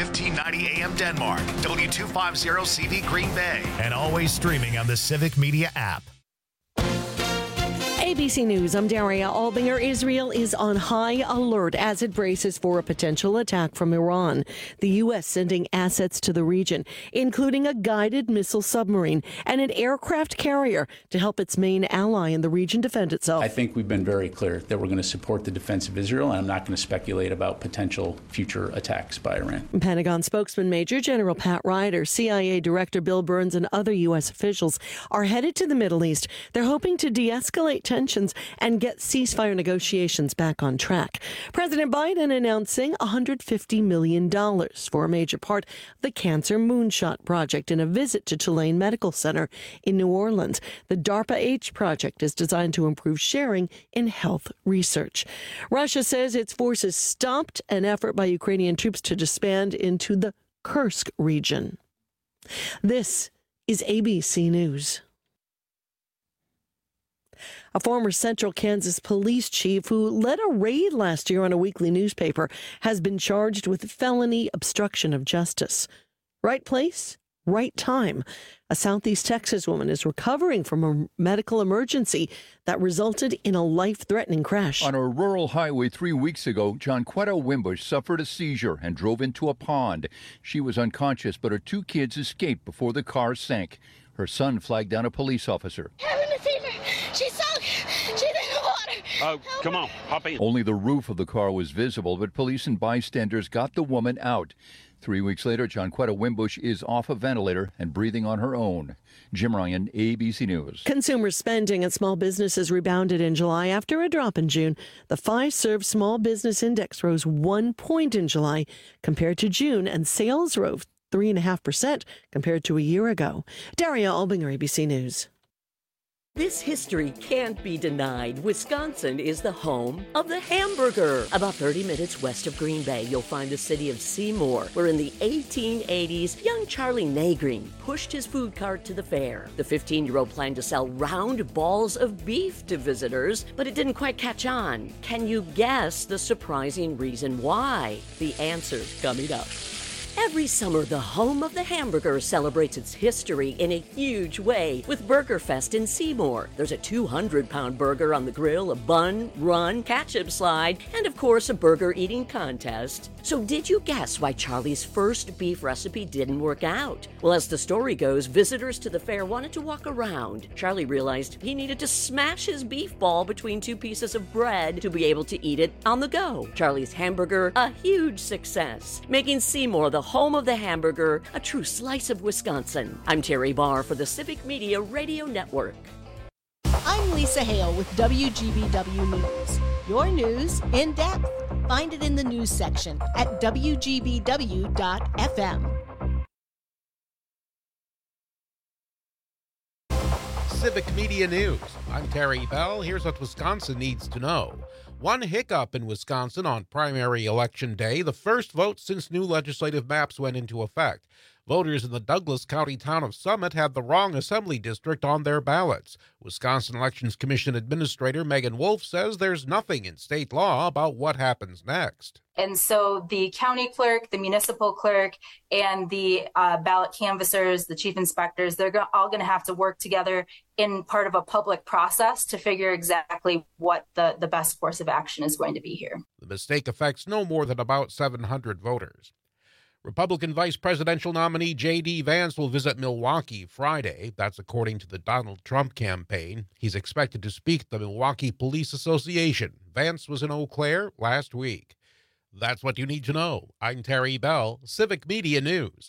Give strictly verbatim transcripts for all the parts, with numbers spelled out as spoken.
fifteen ninety A M Denmark, W two fifty C V Green Bay, and always streaming on the Civic Media app. A B C News, I'm Daria Albinger. Israel is on high alert as it braces for a potential attack from Iran. The U S sending assets to the region, including a guided missile submarine and an aircraft carrier to help its main ally in the region defend itself. I think we've been very clear that we're going to support the defense of Israel, and I'm not going to speculate about potential future attacks by Iran. Pentagon spokesman Major General Pat Ryder, C I A Director Bill Burns, and other U S officials are headed to the Middle East. They're hoping to de-escalate tensions and get ceasefire negotiations back on track. President Biden announcing one hundred fifty million dollars for a major part of the Cancer Moonshot Project in a visit to Tulane Medical Center in New Orleans. The DARPA-H project is designed to improve sharing in health research. Russia says its forces stopped an effort by Ukrainian troops to disband into the Kursk region. This is A B C News. A former Central Kansas police chief who led a raid last year on a weekly newspaper has been charged with felony obstruction of justice. Right place, right time. A Southeast Texas woman is recovering from a medical emergency that resulted in a life-threatening crash. On a rural highway three weeks ago, Jonquetta Wimbush suffered a seizure and drove into a pond. She was unconscious, but her two kids escaped before the car sank. Her son flagged down a police officer. Having a fever. She sunk. She's in the water. Oh, come on, hop in. Only the roof of the car was visible, but police and bystanders got the woman out. Three weeks later, Jonquetta Wimbush is off a ventilator and breathing on her own. Jim Ryan, A B C News. Consumer spending at small businesses rebounded in July after a drop in June. The Fiserv Small Business Index rose one point in July compared to June, and sales rose three point five percent compared to a year ago. Daria Albinger, A B C News. This history can't be denied. Wisconsin is the home of the hamburger. About thirty minutes west of Green Bay, you'll find the city of Seymour, where in the eighteen eighties, young Charlie Nagreen pushed his food cart to the fair. The fifteen-year-old planned to sell round balls of beef to visitors, but it didn't quite catch on. Can you guess the surprising reason why? The answer's coming up. Every summer, the home of the hamburger celebrates its history in a huge way with Burger Fest in Seymour. There's a two hundred pound burger on the grill, a bun, run, ketchup slide, and of course a burger eating contest. So did you guess why Charlie's first beef recipe didn't work out? Well, as the story goes, visitors to the fair wanted to walk around. Charlie realized he needed to smash his beef ball between two pieces of bread to be able to eat it on the go. Charlie's hamburger, a huge success, making Seymour the home of the hamburger, a true slice of Wisconsin. I'm Terry Barr for the Civic Media Radio Network. I'm Lisa Hale with W G B W News. Your news in depth. Find it in the news section at W G B W dot F M. Civic Media News. I'm Terry Bell. Here's what Wisconsin needs to know. One hiccup in Wisconsin on primary election day, the first vote since new legislative maps went into effect. Voters in the Douglas County town of Summit had the wrong assembly district on their ballots. Wisconsin Elections Commission Administrator Megan Wolf says there's nothing in state law about what happens next. And so the county clerk, the municipal clerk, and the uh, ballot canvassers, the chief inspectors, they're go- all going to have to work together in part of a public process to figure exactly what the, the best course of action is going to be here. The mistake affects no more than about seven hundred voters. Republican vice presidential nominee J D. Vance will visit Milwaukee Friday. That's according to the Donald Trump campaign. He's expected to speak at the Milwaukee Police Association. Vance was in Eau Claire last week. That's what you need to know. I'm Terry Bell, Civic Media News.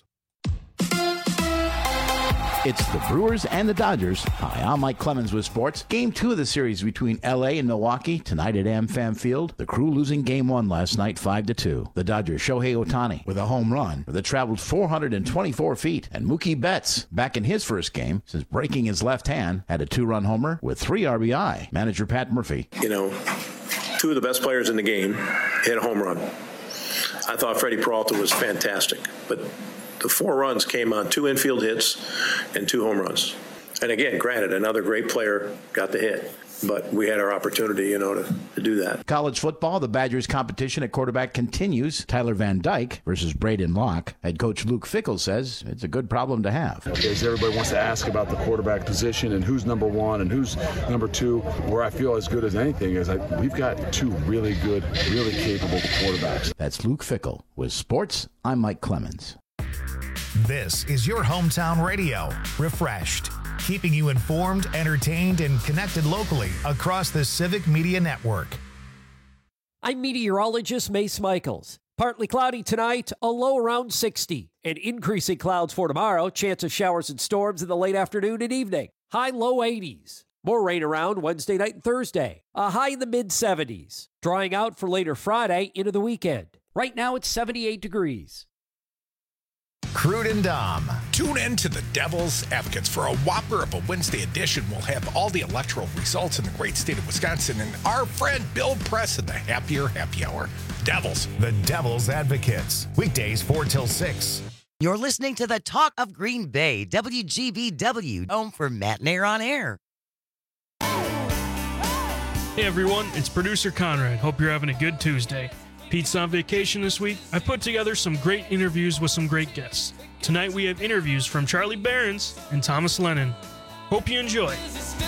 It's the Brewers and the Dodgers. Hi, I'm Mike Clemens with sports. Game two of the series between L A and Milwaukee tonight at AmFam Field. The Crew losing game one last night five to two. The Dodgers Shohei Ohtani with a home run that traveled four hundred twenty-four feet. And Mookie Betts, back in his first game since breaking his left hand, had a two-run homer with three R B I. Manager Pat Murphy. You know, two of the best players in the game hit a home run. I thought Freddie Peralta was fantastic, but the four runs came on two infield hits and two home runs. And again, granted, another great player got the hit. but we had our opportunity, you know, to, to do that. College football, the Badgers' competition at quarterback continues. Tyler Van Dyke versus Braden Locke. Head coach Luke Fickell says it's a good problem to have. Okay, so everybody wants to ask about the quarterback position and who's number one and who's number two. Where I feel as good as anything is I, we've got two really good, really capable quarterbacks. That's Luke Fickell. With sports, I'm Mike Clemens. This is your hometown radio, Refreshed, keeping you informed, entertained, and connected locally across the Civic Media Network. I'm meteorologist Mace Michaels. Partly cloudy tonight, a low around sixty. And increasing clouds for tomorrow, chance of showers and storms in the late afternoon and evening. High low eighties. More rain around Wednesday night and Thursday. A high in the mid seventies. Drying out for later Friday into the weekend. Right now it's seventy-eight degrees. Crude and Dom. Tune in to the Devil's Advocates for a whopper of a Wednesday edition. We'll have all the electoral results in the great state of Wisconsin and our friend Bill Press in the Happier Happy Hour. Devils. The Devil's Advocates. Weekdays four till six. You're listening to the Talk of Green Bay, W G B W, home for Matt Nair on Air. Hey everyone, it's producer Conrad. Hope you're having a good Tuesday. Pete's on vacation this week. I put together some great interviews with some great guests. Tonight we have interviews from Charlie Behrens and Thomas Lennon. Hope you enjoy.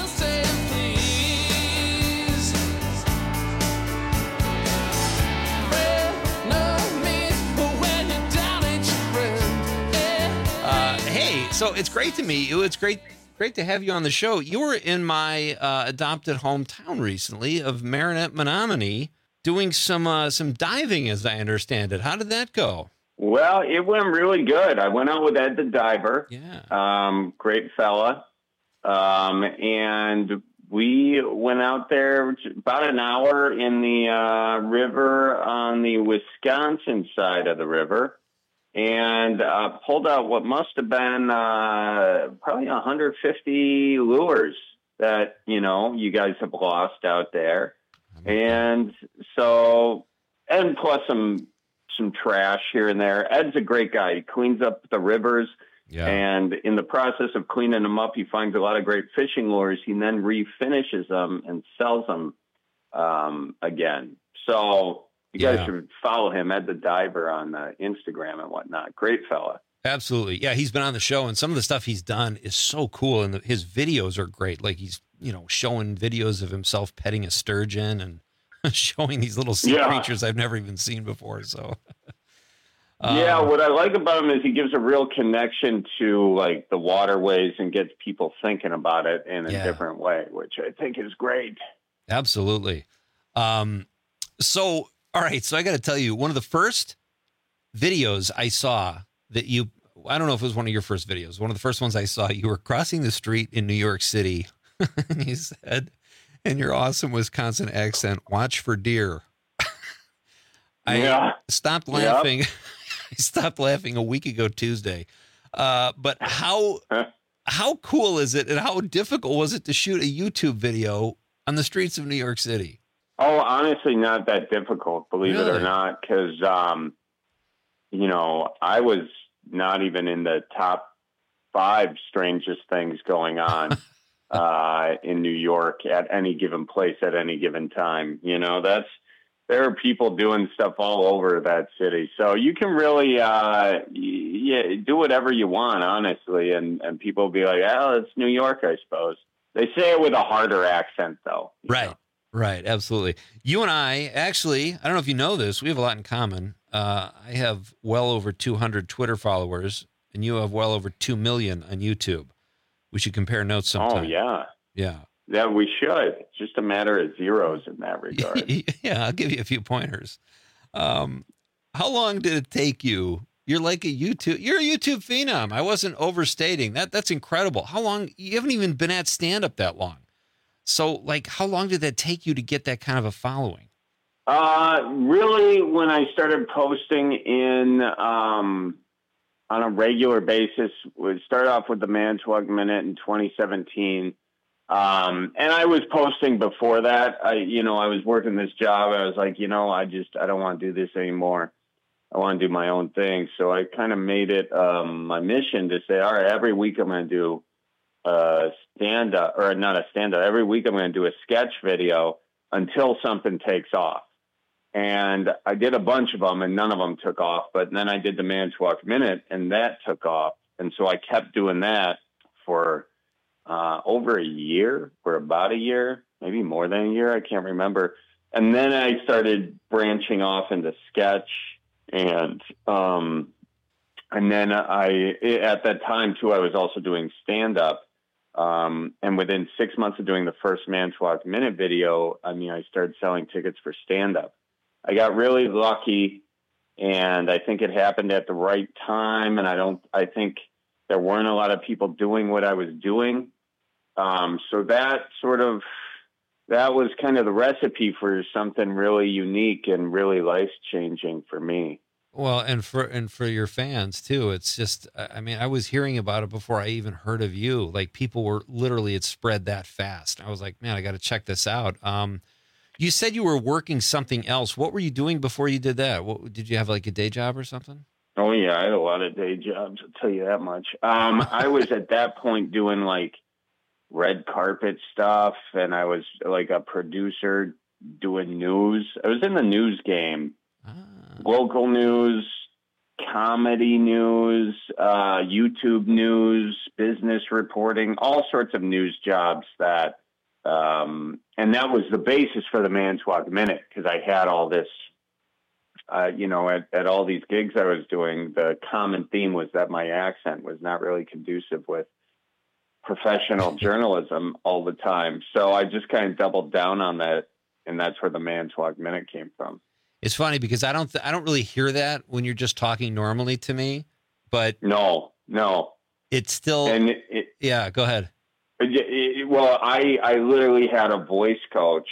Uh, hey, so it's great to meet you. It's great great to have you on the show. You were in my uh, adopted hometown recently of Marinette, Menominee, doing some uh, some diving, as I understand it. How did that go? Well, it went really good. I went out with Ed the diver. Yeah. Um, great fella. Um, and we went out there about an hour in the uh, river on the Wisconsin side of the river and uh, pulled out what must have been uh, probably one hundred fifty lures that, you know, you guys have lost out there. And so, and plus some some trash here and there. Ed's a great guy. He cleans up the rivers. Yeah. And in the process of cleaning them up, he finds a lot of great fishing lures. He then refinishes them and sells them um, again. So you Yeah. guys should follow him, Ed the Diver, on uh, Instagram and whatnot. Great fella. Absolutely. Yeah, he's been on the show, and some of the stuff he's done is so cool, and the, his videos are great. Like he's, you know, showing videos of himself petting a sturgeon and showing these little sea Yeah. creatures I've never even seen before. So, Yeah, Um, what I like about him is he gives a real connection to like the waterways and gets people thinking about it in a Yeah. different way, which I think is great. Absolutely. Um, so, all right. So I got to tell you, one of the first videos I saw that you, I don't know if it was one of your first videos, one of the first ones I saw, you were crossing the street in New York City and you said, in your awesome Wisconsin accent, watch for deer. I Yeah. stopped Yep. laughing. I stopped laughing a week ago Tuesday. Uh, but how, how cool is it and how difficult was it to shoot a YouTube video on the streets of New York City? Oh, honestly, not that difficult, believe it or Really? not, because, um, you know, I was not even in the top five strangest things going on uh, in New York at any given place at any given time. You know, that's, there are people doing stuff all over that city. So you can really uh, y- yeah, do whatever you want, honestly. And, and people will be like, oh, it's New York, I suppose. They say it with a harder accent, though. Right. Right. Absolutely. You and I, actually, I don't know if you know this, we have a lot in common. Uh, I have well over two hundred Twitter followers, and you have well over two million on YouTube. We should compare notes sometime. Oh, yeah. Yeah. Yeah, we should. It's just a matter of zeros in that regard. Yeah, I'll give you a few pointers. Um, how long did it take you? You're like a YouTube, you're a YouTube phenom. I wasn't overstating that. That's incredible. How long? You haven't even been at stand-up that long. So, like, how long did that take you to get that kind of a following? Uh, really, when I started posting in um, on a regular basis, we started off with the Manitowoc Minute in twenty seventeen. Um, and I was posting before that. I, you know, I was working this job. I was like, you know, I just, I don't want to do this anymore. I want to do my own thing. So I kind of made it um, my mission to say, all right, every week I'm going to do a stand up, or not a stand up. Every week I'm going to do a sketch video until something takes off. And I did a bunch of them and none of them took off. But then I did the Manitowoc Minute and that took off. And so I kept doing that for uh, over a year or about a year, maybe more than a year. I can't remember. And then I started branching off into sketch and, um, and then I, at that time too, I was also doing stand up. Um, and within six months of doing the first Manitowoc Minute video, I mean, I started selling tickets for stand up. I got really lucky and I think it happened at the right time. And I don't, I think there weren't a lot of people doing what I was doing. Um, so that sort of, that was kind of the recipe for something really unique and really life changing for me. Well, and for and for your fans too. It's just, I mean, I was hearing about it before I even heard of you. Like people were literally, it spread that fast. I was like, man, I got to check this out. Um, you said you were working something else. What were you doing before you did that? What, did you have like a day job or something? Oh yeah, I had a lot of day jobs. I'll tell you that much. Um, I was at that point doing like red carpet stuff, and I was like a producer doing news. I was in the news game. Local news, comedy news, uh, YouTube news, business reporting, all sorts of news jobs that, um, and that was the basis for the Manitowoc Minute, because I had all this, uh, you know, at, at all these gigs I was doing, the common theme was that my accent was not really conducive with professional journalism all the time. So I just kind of doubled down on that, and that's where the Manitowoc Minute came from. It's funny because I don't th- I don't really hear that when you're just talking normally to me, but no, no, it's still. And it, it, yeah, go ahead. It, it, well, I I literally had a voice coach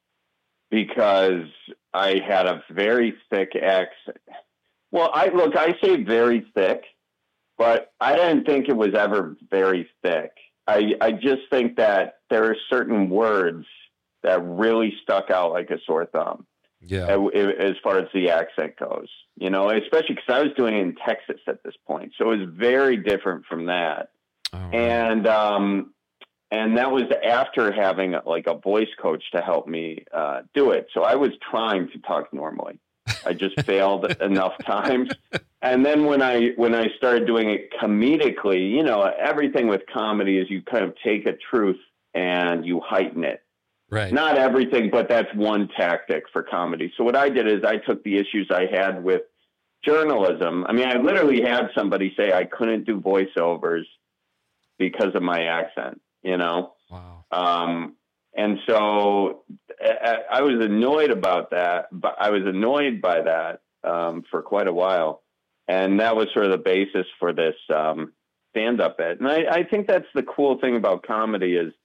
because I had a very thick accent. Well, I look, I say very thick, but I didn't think it was ever very thick. I I just think that there are certain words that really stuck out like a sore thumb. Yeah. As far as the accent goes, you know, especially because I was doing it in Texas at this point. So it was very different from that. Oh, right. And, um, and that was after having like a voice coach to help me uh, do it. So I was trying to talk normally. I just failed enough times. And then when I, when I started doing it comedically, you know, everything with comedy is you kind of take a truth and you heighten it. Right. Not everything, but that's one tactic for comedy. So what I did is I took the issues I had with journalism. I mean, I literally had somebody say I couldn't do voiceovers because of my accent, you know? Wow. Um, and so I, I was annoyed about that, but I was annoyed by that um, for quite a while. And that was sort of the basis for this um, stand-up bit. And I, I think that's the cool thing about comedy is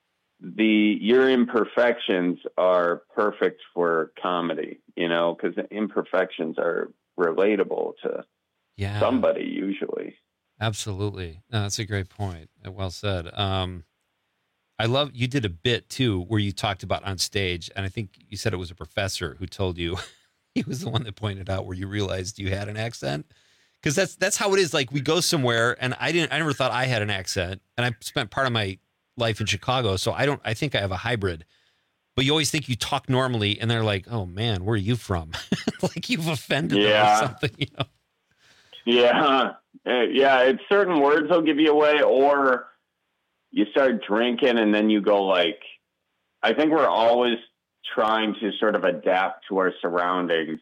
the your imperfections are perfect for comedy, you know, because imperfections are relatable to yeah. somebody usually. Absolutely. No, that's a great point. Well said. Um, I love you did a bit too where you talked about on stage, and I think you said it was a professor who told you he was the one that pointed out where you realized you had an accent. Because that's that's how it is. Like we go somewhere, and I didn't. I never thought I had an accent, and I spent part of my life in Chicago, so I don't. I think I have a hybrid. But you always think you talk normally, and they're like, "Oh man, where are you from?" Like you've offended yeah. them or something. You know? Yeah, uh, yeah. It's certain words will give you away, or you start drinking, and then you go like. I think we're always trying to sort of adapt to our surroundings,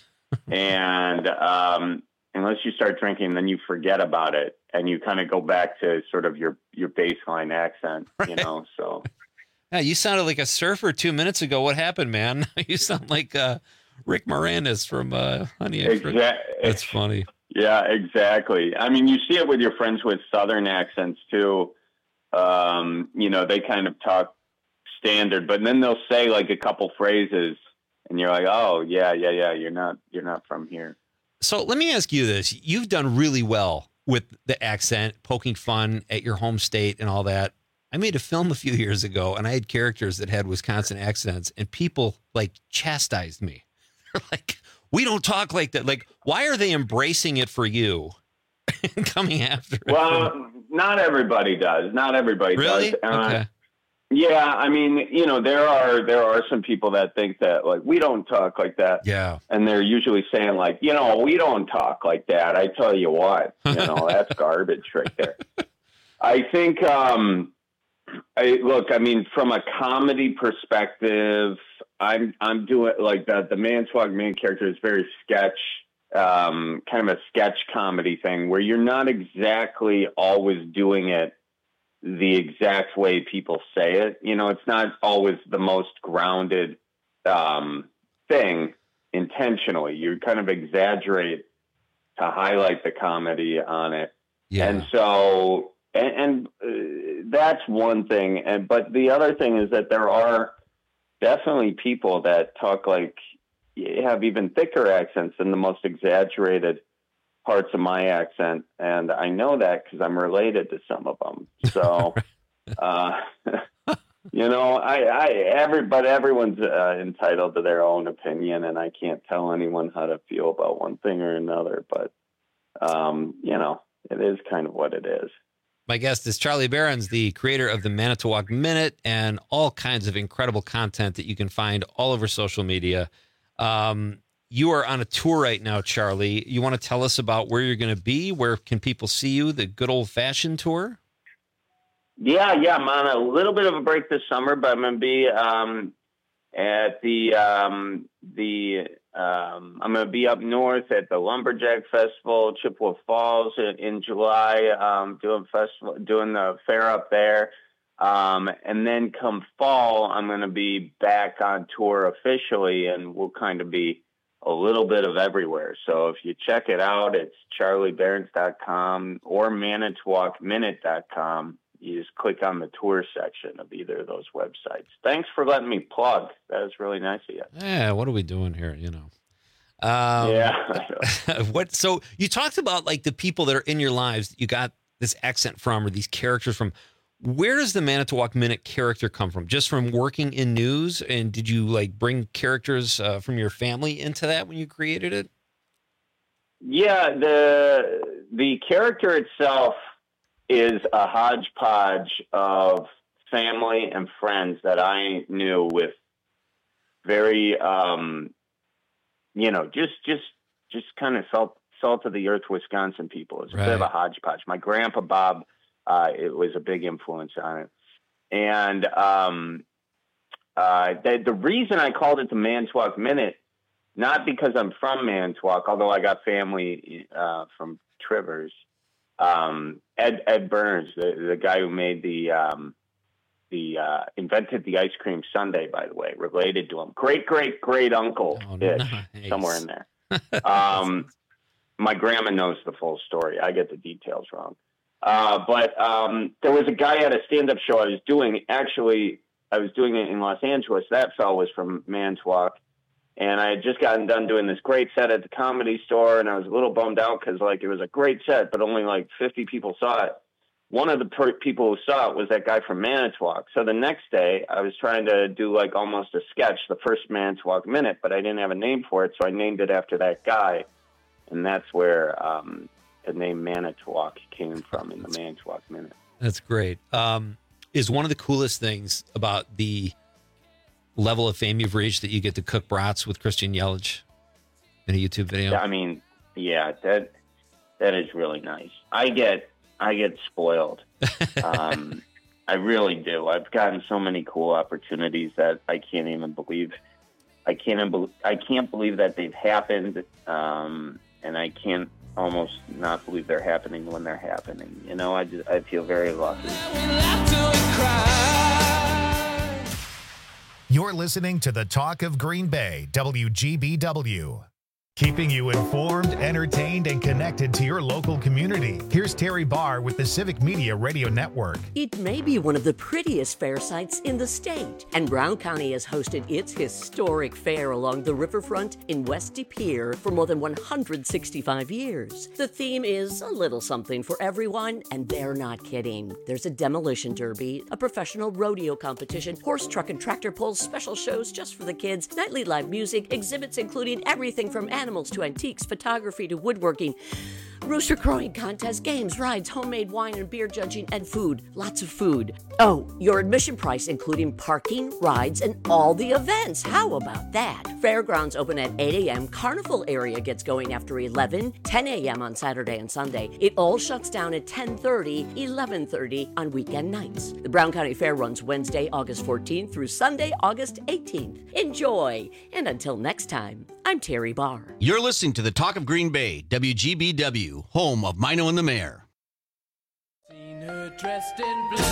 and um, unless you start drinking, then you forget about it. And you kind of go back to sort of your, your baseline accent, right. you know, so. Yeah, you sounded like a surfer two minutes ago. What happened, man? You sound like uh, Rick Moranis from uh, Honey. Exa- That's funny. Yeah, exactly. I mean, you see it with your friends with Southern accents, too. Um, you know, they kind of talk standard, but then they'll say like a couple phrases, and you're like, oh, yeah, yeah, yeah, you're not, you're not from here. So let me ask you this. You've done really well with the accent, poking fun at your home state and all that. I made a film a few years ago, and I had characters that had Wisconsin accents, and people like chastised me. They're like, we don't talk like that. Like, why are they embracing it for you and coming after it? Well, not everybody does. Not everybody really? does. Uh, okay. Yeah, I mean, you know, there are there are some people that think that like we don't talk like that. Yeah. And they're usually saying like, you know, we don't talk like that. I tell you what, you know, that's garbage right there. I think um I look, I mean, from a comedy perspective, I'm I'm doing like the the Manitowoc main character is very sketch, um, kind of a sketch comedy thing where you're not exactly always doing it the exact way people say it. You know, it's not always the most grounded um, thing intentionally. You kind of exaggerate to highlight the comedy on it. Yeah. And so, and, and uh, that's one thing. And, but the other thing is that there are definitely people that talk like, have even thicker accents than the most exaggerated parts of my accent, and I know that because I'm related to some of them. So, uh, you know, I, I, every, but everyone's uh, entitled to their own opinion, and I can't tell anyone how to feel about one thing or another. But, um, you know, it is kind of what it is. My guest is Charlie Berens, the creator of the Manitowoc Minute and all kinds of incredible content that you can find all over social media. Um, You are on a tour right now, Charlie. You want to tell us about where you're going to be? Where can people see you? The good old-fashioned tour? Yeah, yeah. I'm on a little bit of a break this summer, but I'm going to be um, at the um, the. Um, I'm going to be up north at the Lumberjack Festival, Chippewa Falls, in, in July. Um, doing festival, doing the fair up there, um, and then come fall, I'm going to be back on tour officially, and we'll kind of be a little bit of everywhere. So if you check it out, it's charlie berens dot com or manitowoc minute dot com. You just click on the tour section of either of those websites. Thanks for letting me plug. That was really nice of you. Yeah, what are we doing here, you know? Um, yeah. what? So you talked about like the people that are in your lives that you got this accent from or these characters from. Where does the Manitowoc Minute character come from? Just from working in news? And did you like bring characters uh, from your family into that when you created it? Yeah, the the character itself is a hodgepodge of family and friends that I knew with very, um, you know, just just just kind of salt salt of the earth Wisconsin people. It's a Right. bit of a hodgepodge. My grandpa Bob. Uh, it was a big influence on it. And um, uh, the, the reason I called it the Manitowoc Minute, not because I'm from Manitowoc, although I got family uh, from Trivers, um, Ed Ed Burns, the, the guy who made the, um, the uh, invented the ice cream sundae, by the way, related to him. Great, great, great uncle, Oh, ish, nice. somewhere in there. Um, my grandma knows the full story. I get the details wrong. Uh, but um, there was a guy at a stand-up show I was doing. Actually, I was doing it in Los Angeles. That fellow was from Manitowoc. And I had just gotten done doing this great set at the Comedy Store, and I was a little bummed out because, like, it was a great set, but only, like, fifty people saw it. One of the per- people who saw it was that guy from Manitowoc. So the next day, I was trying to do, like, almost a sketch, the first Manitowoc Minute, but I didn't have a name for it, so I named it after that guy. And that's where um, the name Manitowoc came from in the Manitowoc Minute. That's great. Um, is one of the coolest things about the level of fame you've reached that you get to cook brats with Christian Yelich in a YouTube video? I mean, yeah, that that is really nice. I get I get spoiled. um, I really do. I've gotten so many cool opportunities that I can't even believe. I can't even, I can't believe that they've happened, um, and I can't almost not believe they're happening when they're happening. You know, I just, I feel very lucky. You're listening to the Talk of Green Bay, W G B W. Keeping you informed, entertained, and connected to your local community. Here's Terry Barr with the Civic Media Radio Network. It may be one of the prettiest fair sites in the state, and Brown County has hosted its historic fair along the riverfront in West De Pere for more than one hundred sixty-five years. The theme is a little something for everyone, and they're not kidding. There's a demolition derby, a professional rodeo competition, horse, truck, and tractor pulls, special shows just for the kids, nightly live music, exhibits including everything from animals to antiques, photography to woodworking. Rooster crowing contest, games, rides, homemade wine and beer judging, and food. Lots of food. Oh, your admission price, including parking, rides, and all the events. How about that? Fairgrounds open at eight a.m. Carnival area gets going after eleven, ten a.m. on Saturday and Sunday. It all shuts down at ten thirty, eleven thirty on weekend nights. The Brown County Fair runs Wednesday, August fourteenth through Sunday, August eighteenth. Enjoy! And until next time, I'm Terry Barr. You're listening to the Talk of Green Bay, W G B W, home of Mino and the Mayor. Seen her dressed in blue.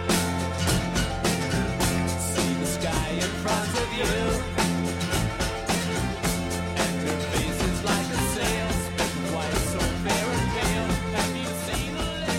See the sky in front of you. And her face is like a sail, spinning white, so fair and pale. Have you seen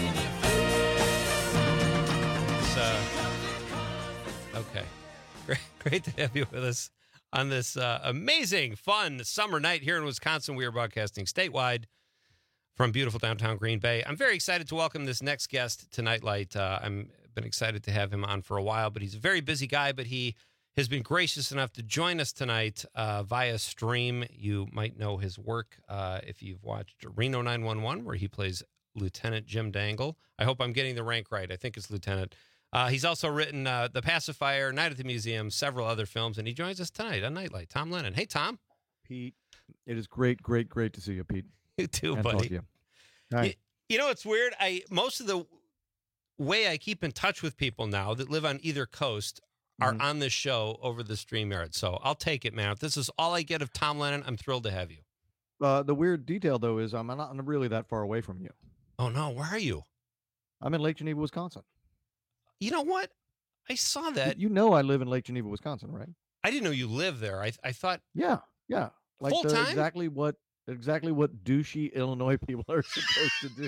a lady? Uh, okay. Great, great to have you with us on this uh, amazing, fun summer night here in Wisconsin. We are broadcasting statewide from beautiful downtown Green Bay. I'm very excited to welcome this next guest to Nightlight. Uh, I'm been excited to have him on for a while, but he's a very busy guy, but he has been gracious enough to join us tonight uh, via stream. You might know his work uh, if you've watched Reno nine one one, where he plays Lieutenant Jim Dangle. I hope I'm getting the rank right. I think it's Lieutenant. Uh, he's also written uh, The Pacifier, Night at the Museum, several other films, and he joins us tonight on Nightlight. Tom Lennon. Hey, Tom. Pete, it is great, great, great to see you, Pete. You too, And buddy. talk to you. Hi. You, you know, it's weird. I most of the way I keep in touch with people now that live on either coast are Mhm. on this show over the StreamYard. So I'll take it, man. If this is all I get of Tom Lennon, I'm thrilled to have you. Uh, the weird detail, though, is I'm not really that far away from you. Oh, no. Where are you? I'm in Lake Geneva, Wisconsin. You know what? I saw that. You know I live in Lake Geneva, Wisconsin, right? I didn't know you lived there. I I thought. Yeah, yeah. Like Full the- time? exactly what exactly what douchey Illinois people are supposed to do.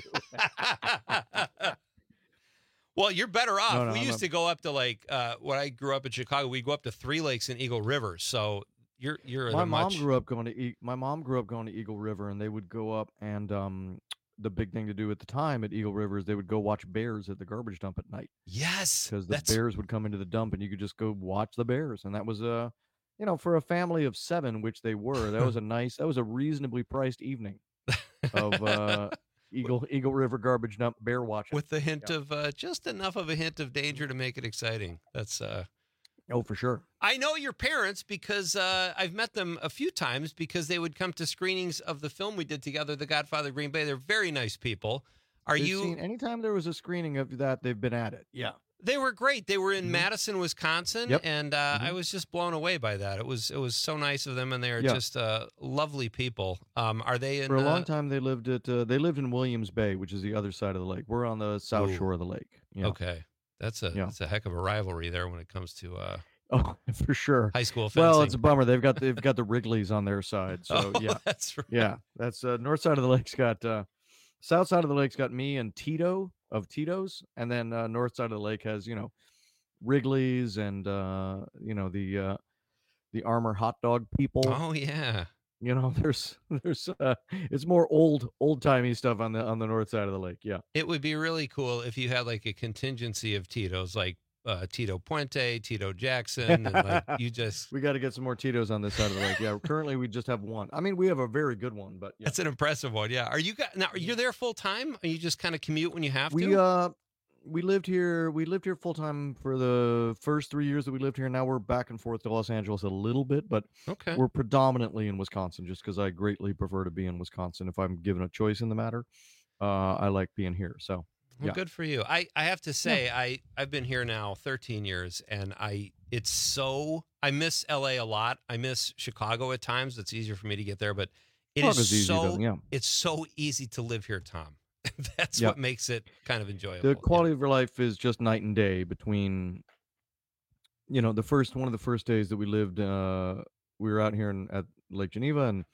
Well, you're better off. No, no, we I'm used a- to go up to like uh, when I grew up in Chicago. We go up to Three Lakes and Eagle River. So you're you're in my a mom much. grew up going to e- my mom grew up going to Eagle River, and they would go up and um the big thing to do at the time at Eagle River is they would go watch bears at the garbage dump at night. Yes, because the that's- bears would come into the dump and you could just go watch the bears, and that was a, you know, for a family of seven, which they were, that was a nice, that was a reasonably priced evening of uh, Eagle Eagle River garbage dump bear watching. with the hint of uh, just enough of a hint of danger to make it exciting. That's uh Oh, for sure. I know your parents because uh, I've met them a few times because they would come to screenings of the film we did together, The Godfather of Green Bay. They're very nice people. Are They've you? seen, anytime there was a screening of that, they've been at it. Yeah. They were great. They were in Madison, Wisconsin, Yep. and uh, I was just blown away by that. It was it was so nice of them, and they are Yeah. just uh, lovely people. Um, are they in? For a long uh, time, they lived at uh, they lived in Williams Bay, which is the other side of the lake. We're on the south Ooh. shore of the lake. Yeah. Okay, that's a Yeah. that's a heck of a rivalry there when it comes to uh, Oh, for sure. high school fencing. Well, it's a bummer. They've got they've got the Wrigley's on their side. So Oh, yeah, that's right. yeah. That's uh, north side of the lake's got uh, south side of the lake's got me and Tito of Tito's, and then uh, north side of the lake has, you know, Wrigley's and uh, you know the uh, the Armor hot dog people. Oh yeah. You know, there's there's uh, it's more old old timey stuff on the on the north side of the lake. Yeah. It would be really cool if you had like a contingency of Tito's, like uh, Tito Puente, Tito Jackson, and like you just. We got to get some more Tito's on this side of the lake. Yeah, currently we just have one. I mean, we have a very good one, but yeah. That's an impressive one. Yeah. Are you guys now? You're there full time? Or you just kind of commute when you have we to? uh we lived here we lived here full time for the first three years that we lived here. Now we're back and forth to Los Angeles a little bit, but Okay. we're predominantly in Wisconsin just because I greatly prefer to be in Wisconsin. If I'm given a choice in the matter, uh, I like being here. So Well, yeah. good for you. I, I have to say, I, I've been here now thirteen years, and I it's so I miss L A a lot. I miss Chicago at times. It's easier for me to get there, but it is Chicago's easy, so though, yeah. it's so easy to live here, Tom. That's Yeah. what makes it kind of enjoyable. The quality of your life is just night and day between, you know, the first one of the first days that we lived, uh, we were out here in, at Lake Geneva, and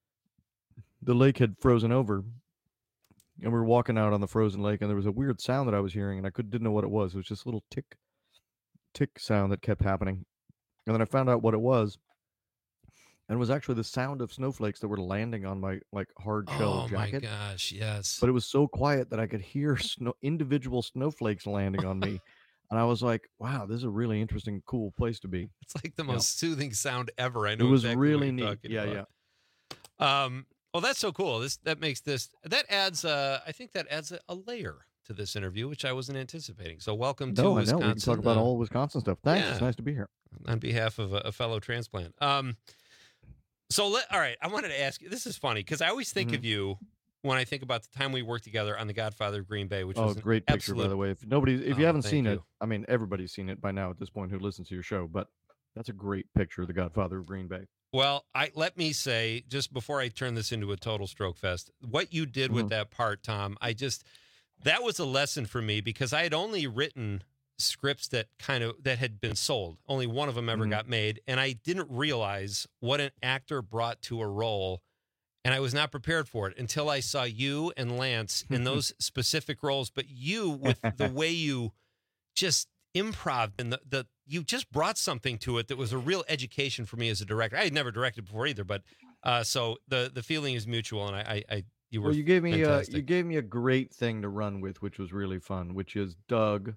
the lake had frozen over, and we were walking out on the frozen lake, and there was a weird sound that I was hearing, and I could didn't know what it was. It was just a little tick, tick sound that kept happening, and then I found out what it was, and it was actually the sound of snowflakes that were landing on my like hard shell Oh my jacket. gosh, yes. But it was so quiet that I could hear snow, individual snowflakes landing on me. And I was like, wow, this is a really interesting, cool place to be. It's like the Yeah. most soothing sound ever. I know It was exactly what really you're neat. talking Yeah, about. yeah. Um, Well, that's so cool. This that makes this that adds. Uh, I think that adds a, a layer to this interview, which I wasn't anticipating. So, welcome to No, I Wisconsin. know. We can talk about uh, all Wisconsin stuff. Thanks. yeah. It's nice to be here. On behalf of a, a fellow transplant. Um, so let all right. I wanted to ask you. This is funny because I always think Mhm. of you when I think about the time we worked together on The Godfather of Green Bay, which Oh, was an great picture, absolute, by the way. If nobody, if you Oh, haven't thank seen you. it, I mean, everybody's seen it by now at this point who listens to your show, but that's a great picture of the Godfather of Green Bay. Well, I let me say just before I turn this into a total stroke fest, what you did with Mhm. that part, Tom, I just that was a lesson for me because I had only written scripts that kind of that had been sold. Only one of them ever Mhm. got made, and I didn't realize what an actor brought to a role, and I was not prepared for it until I saw you and Lance in those specific roles. But you, with the way you just improv and the, the you just brought something to it that was a real education for me as a director. I had never directed before either, but uh, so the the feeling is mutual, and I, I, I you were Well, you gave me uh, fantastic. you gave me a great thing to run with, which was really fun, which is Doug,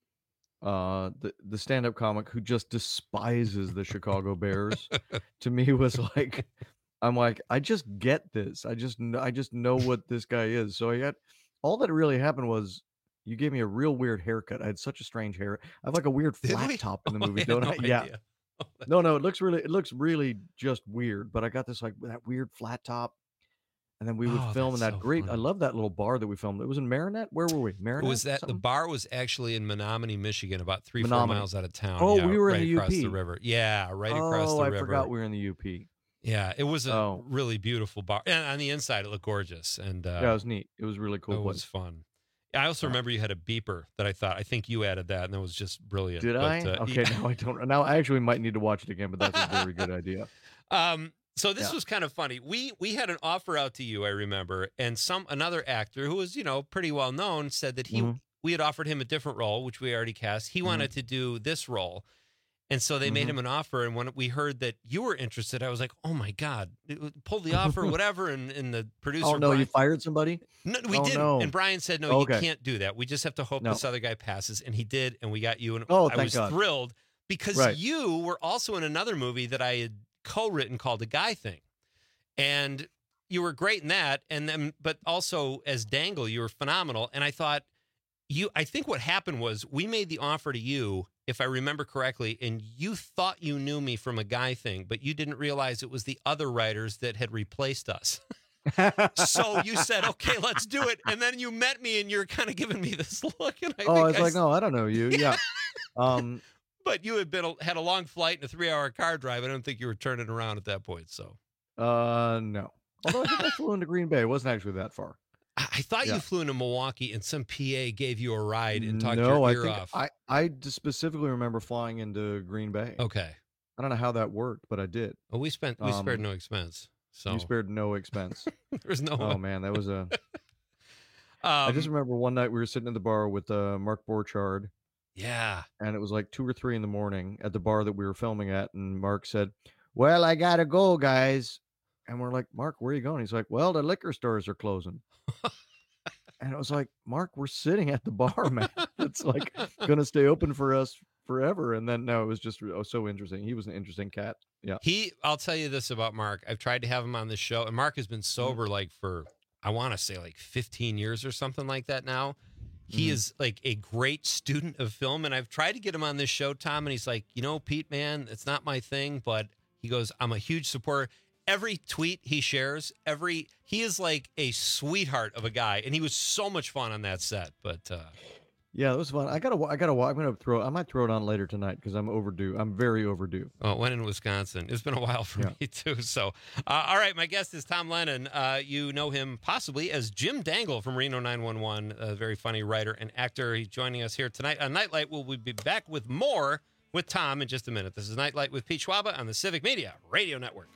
uh, the the stand-up comic who just despises the Chicago Bears. To me, was like, I'm like, I just get this. I just kn- I just know what this guy is. So I got all that really happened was you gave me a real weird haircut. I had such a strange hair. I have like a weird Did flat we? top in the Oh, movie, I had don't no I? Yeah. idea. No, no, it looks really, it looks really just weird. But I got this like that weird flat top, and then we would Oh, film in that's that so great. I funny. love that little bar that we filmed. It was in Marinette. Where were we? Marinette. Was that the something? bar was actually in Menominee, Michigan, about three, four Menominee. miles out of town. Oh, yeah, we were in right the across U P. the river. Yeah, right across Oh, the I river. forgot we were in the U P. Yeah, it was a Oh. really beautiful bar. And on the inside, it looked gorgeous. And uh, Yeah, it was neat. It was really cool. it place. was fun. I also remember you had a beeper that I thought, I think you added that, and that was just brilliant. Did But, I? uh, Okay, yeah. now I don't. Now I actually might need to watch it again, but that's a very good idea. Um, so this Yeah. was kind of funny. We we had an offer out to you, I remember, and some another actor who was, you know, pretty well known said that he Mhm. we had offered him a different role, which we already cast. He Mhm. wanted to do this role. And so they made Mhm. him an offer, and when we heard that you were interested, I was like, "Oh my god, pull the offer, whatever." And, and the producer, Oh no, Brian, you fired somebody? no, we Oh, didn't. no. And Brian said, "No, Okay. you can't do that. We just have to hope No. this other guy passes." And he did, and we got you. And Oh, I thank was God. thrilled because Right. you were also in another movie that I had co-written called "The Guy Thing," and you were great in that. And then, but also as Dangle, you were phenomenal. And I thought you. I think what happened was we made the offer to you, if I remember correctly, and you thought you knew me from A Guy Thing, but you didn't realize it was the other writers that had replaced us. So you said, "Okay, let's do it." And then you met me, and you're kind of giving me this look. And I Oh, think I was I like, s- no, I don't know you. Yeah. Um, But you had been a, had a long flight and a three hour car drive. I don't think you were turning around at that point. So uh, no. Although I think I flew into Green Bay. It wasn't actually that far. I, I thought Yeah. you flew into Milwaukee, and some P A gave you a ride and talked No, I your ear think off. I I just specifically remember flying into Green Bay. Okay. I don't know how that worked, but I did. Well, we spent we Um, spared no expense. So You spared no expense. there's no. Oh man, that was a. I just Um, remember one night we were sitting in the bar with uh, Mark Borchardt, yeah. and it was like two or three in the morning at the bar that we were filming at, and Mark said, "Well, I gotta go, guys," and we're like, "Mark, where are you going?" He's like, "Well, the liquor stores are closing." And it was like, Mark, we're sitting at the bar, man. It's like gonna stay open for us forever. And then no, it was just oh, so interesting. He was an interesting cat. Yeah. He, I'll tell you this about Mark. I've tried to have him on this show, and Mark has been sober like for, I want to say like fifteen years or something like that now. He Mhm. is like a great student of film, and I've tried to get him on this show, Tom, and he's like, you know, Pete, man, it's not my thing, but he goes, I'm a huge supporter. Every tweet he shares, every he is like a sweetheart of a guy, and he was so much fun on that set. But uh, Yeah, it was fun. I gotta, wa- I gotta, wa- I'm gonna throw. I might throw it on later tonight because I'm overdue. I'm very overdue. oh, it went in Wisconsin. It's been a while for Yeah. me too. So, uh, all right, my guest is Tom Lennon. Uh, you know him possibly as Jim Dangle from Reno nine one one, a very funny writer and actor. He's joining us here tonight on Nightlight. We'll be back with more with Tom in just a minute. This is Nightlight with Pete Schwaba on the Civic Media Radio Network.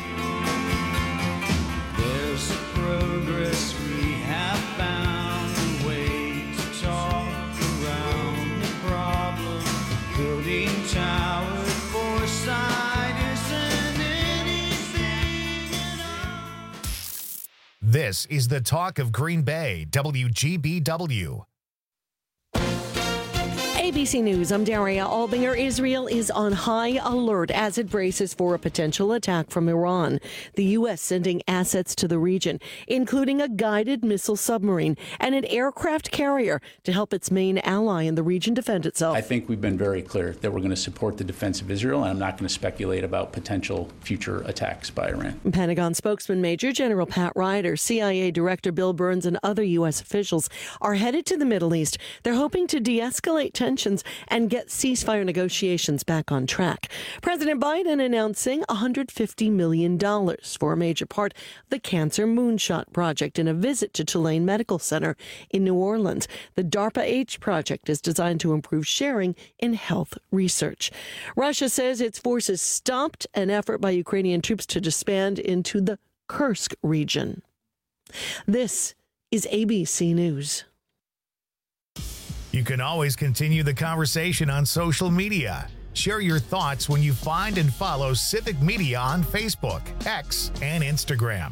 There's a progress we have found, a way to talk around the problem. Building tower foresight isn't anything at all. This is the talk of Green Bay, W G B W. A B C News, I'm Daria Albinger. Israel is on high alert as it braces for a potential attack from Iran. The U S sending assets to the region, including a guided missile submarine and an aircraft carrier to help its main ally in the region defend itself. I think we've been very clear that we're going to support the defense of Israel, and I'm not going to speculate about potential future attacks by Iran. Pentagon spokesman Major General Pat Ryder, C I A Director Bill Burns, and other U S officials are headed to the Middle East. They're hoping to de-escalate tensions and get ceasefire negotiations back on track. President Biden announcing one hundred fifty million dollars for a major part of the Cancer Moonshot Project in a visit to Tulane Medical Center in New Orleans. The DARPA-H project is designed to improve sharing in health research. Russia says its forces stopped an effort by Ukrainian troops to disband into the Kursk region. This is A B C News. You can always continue the conversation on social media. Share your thoughts when you find and follow Civic Media on Facebook, X, and Instagram.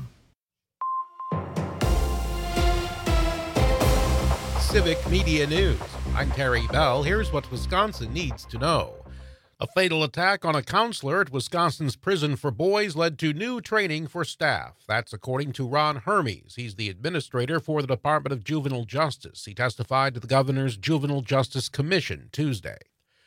Civic Media News. I'm Terry Bell. Here's what Wisconsin needs to know. A fatal attack on a counselor at Wisconsin's prison for boys led to new training for staff. That's according to Ron Hermes. He's the administrator for the Department of Juvenile Justice. He testified to the governor's Juvenile Justice Commission Tuesday.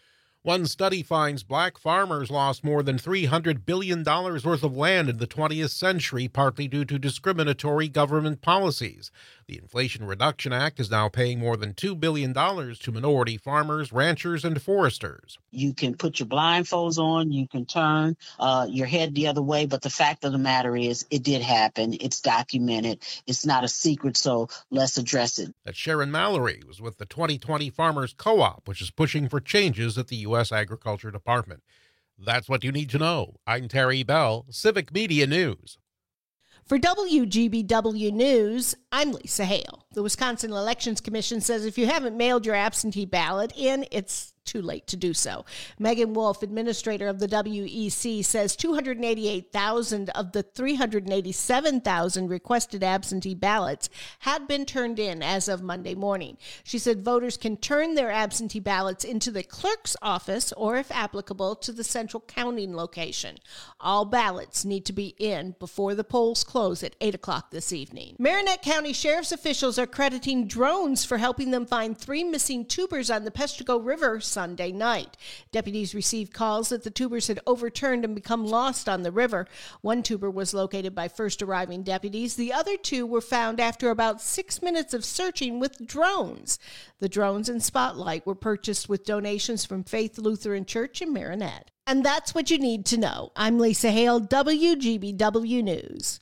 One study finds black farmers lost more than three hundred billion dollars worth of land in the twentieth century, partly due to discriminatory government policies. The Inflation Reduction Act is now paying more than two billion dollars to minority farmers, ranchers, and foresters. You can put your blindfolds on, you can turn uh, your head the other way, but the fact of the matter is it did happen. It's documented. It's not a secret, so let's address it. That Sharon Mallory was with the twenty twenty Farmers Co-op, which is pushing for changes at the U S Agriculture Department. That's what you need to know. I'm Terry Bell, Civic Media News. For W G B W News, I'm Lisa Hale. The Wisconsin Elections Commission says if you haven't mailed your absentee ballot in, it's too late to do so. Megan Wolf, administrator of the W E C, says two hundred eighty-eight thousand of the three hundred eighty-seven thousand requested absentee ballots had been turned in as of Monday morning. She said voters can turn their absentee ballots into the clerk's office or, if applicable, to the central counting location. All ballots need to be in before the polls close at eight o'clock this evening. Marinette County Sheriff's officials are crediting drones for helping them find three missing tubers on the Peshtigo River Sunday night. Deputies received calls that the tubers had overturned and become lost on the river. One tuber was located by first arriving deputies. The other two were found after about six minutes of searching with drones. The drones and Spotlight were purchased with donations from Faith Lutheran Church in Marinette. And that's what you need to know. I'm Lisa Hale, W G B W News.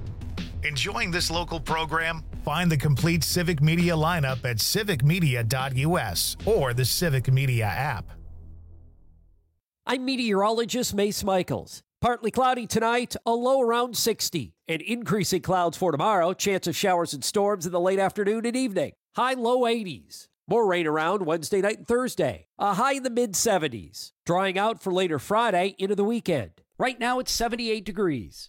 Enjoying this local program? Find the complete Civic Media lineup at civic media dot U S or the Civic Media app. I'm meteorologist Mace Michaels. Partly cloudy tonight, a low around sixty. And increasing clouds for tomorrow, chance of showers and storms in the late afternoon and evening. High low eighties. More rain around Wednesday night and Thursday. A high in the mid seventies. Drying out for later Friday into the weekend. Right now it's seventy-eight degrees.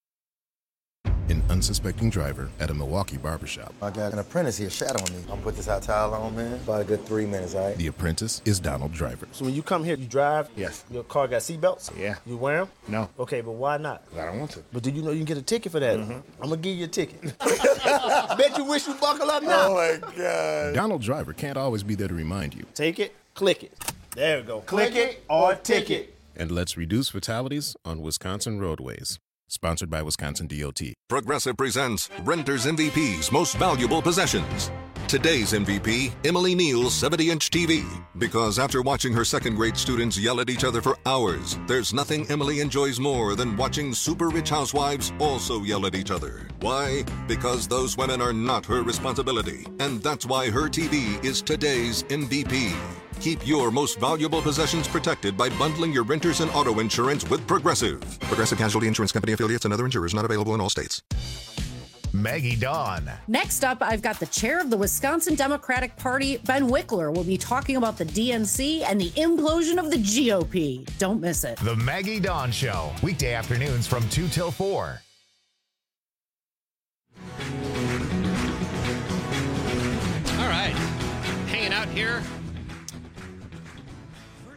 An unsuspecting driver at a Milwaukee barbershop. I got an apprentice here shadowing me. I'm gonna put this hot towel on, man. About a good three minutes, all right? The apprentice is Donald Driver. So when you come here, you drive? Yes. Your car got seatbelts? Yeah. You wear them? No. Okay, but why not? I don't want to. But do you know you can get a ticket for that? Mm-hmm. I'm gonna give you a ticket. Bet you wish you buckle up now. Oh my God. Donald Driver can't always be there to remind you. Take it, click it. There we go. Click, click it or ticket. And let's reduce fatalities on Wisconsin roadways. Sponsored by Wisconsin D O T. Progressive presents Renter's M V P's Most Valuable Possessions. Today's M V P, Emily Neal's seventy-inch T V. Because after watching her second-grade students yell at each other for hours, there's nothing Emily enjoys more than watching super-rich housewives also yell at each other. Why? Because those women are not her responsibility. And that's why her T V is today's M V P. Keep your most valuable possessions protected by bundling your renters and auto insurance with Progressive. Progressive Casualty Insurance Company affiliates and other insurers not available in all states. Maggie Dawn. Next up, I've got the chair of the Wisconsin Democratic Party, Ben Wickler, will be talking about the D N C and the implosion of the G O P. Don't miss it. The Maggie Dawn Show, weekday afternoons from two till four. All right. Hanging out here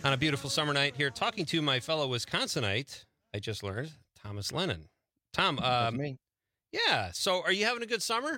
On a beautiful summer night here, talking to my fellow Wisconsinite, I just learned, Thomas Lennon. Tom, That's um, me. yeah, so are you having a good summer?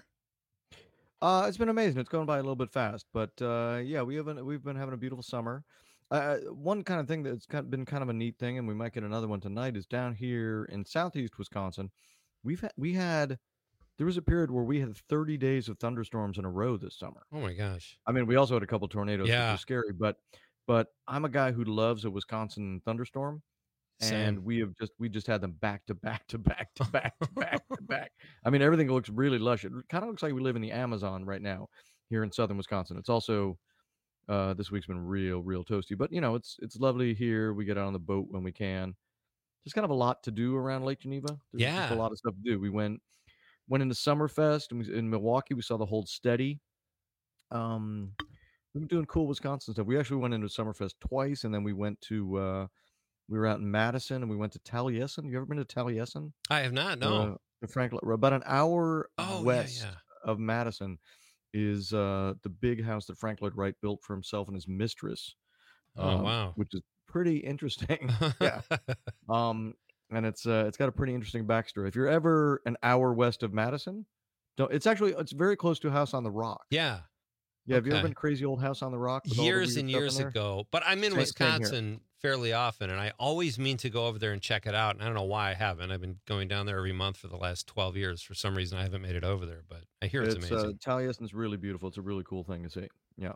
Uh, it's been amazing. It's going by a little bit fast, but uh, yeah, we haven't. We've been having a beautiful summer. Uh, one kind of thing that's kind of been kind of a neat thing, and we might get another one tonight, is down here in southeast Wisconsin. We've had, we had there was a period where we had thirty days of thunderstorms in a row this summer. Oh my gosh! I mean, we also had a couple tornadoes, Yeah. which was scary. But but I'm a guy who loves a Wisconsin thunderstorm. And Same. we have just we just had them back to back to back to back to back to back. I mean, everything looks really lush. It kind of looks like we live in the Amazon right now here in southern Wisconsin. It's also uh, this week's been real, real toasty. But you know, it's it's lovely here. We get out on the boat when we can. There's kind of a lot to do around Lake Geneva. There's just Yeah. a lot of stuff to do. We went went into Summerfest and we, in Milwaukee. We saw the Hold Steady. Um, we've been doing cool Wisconsin stuff. We actually went into Summerfest twice, and then we went to. Uh, We were out in Madison, and we went to Taliesin. You ever been to Taliesin? I have not, no. Uh, the Franklin, about an hour Oh, yeah, west yeah. of Madison is uh, the big house that Frank Lloyd Wright built for himself and his mistress. Oh, um, wow. Which is pretty interesting. Yeah. Um, and it's uh, it's got a pretty interesting backstory. If you're ever an hour west of Madison, don't. It's actually it's very close to a house on the Rock. Yeah. Yeah. Have you ever Okay. been to Crazy Old House on the Rock? with all the Years weird and stuff in years there? ago, but I'm in Same- same here. Wisconsin fairly often, and I always mean to go over there and check it out. And I don't know why I haven't. I've been going down there every month for the last twelve years. For some reason, I haven't made it over there, but I hear it's, It's amazing. uh, Taliesin's really beautiful. It's a really cool thing to see. Yeah.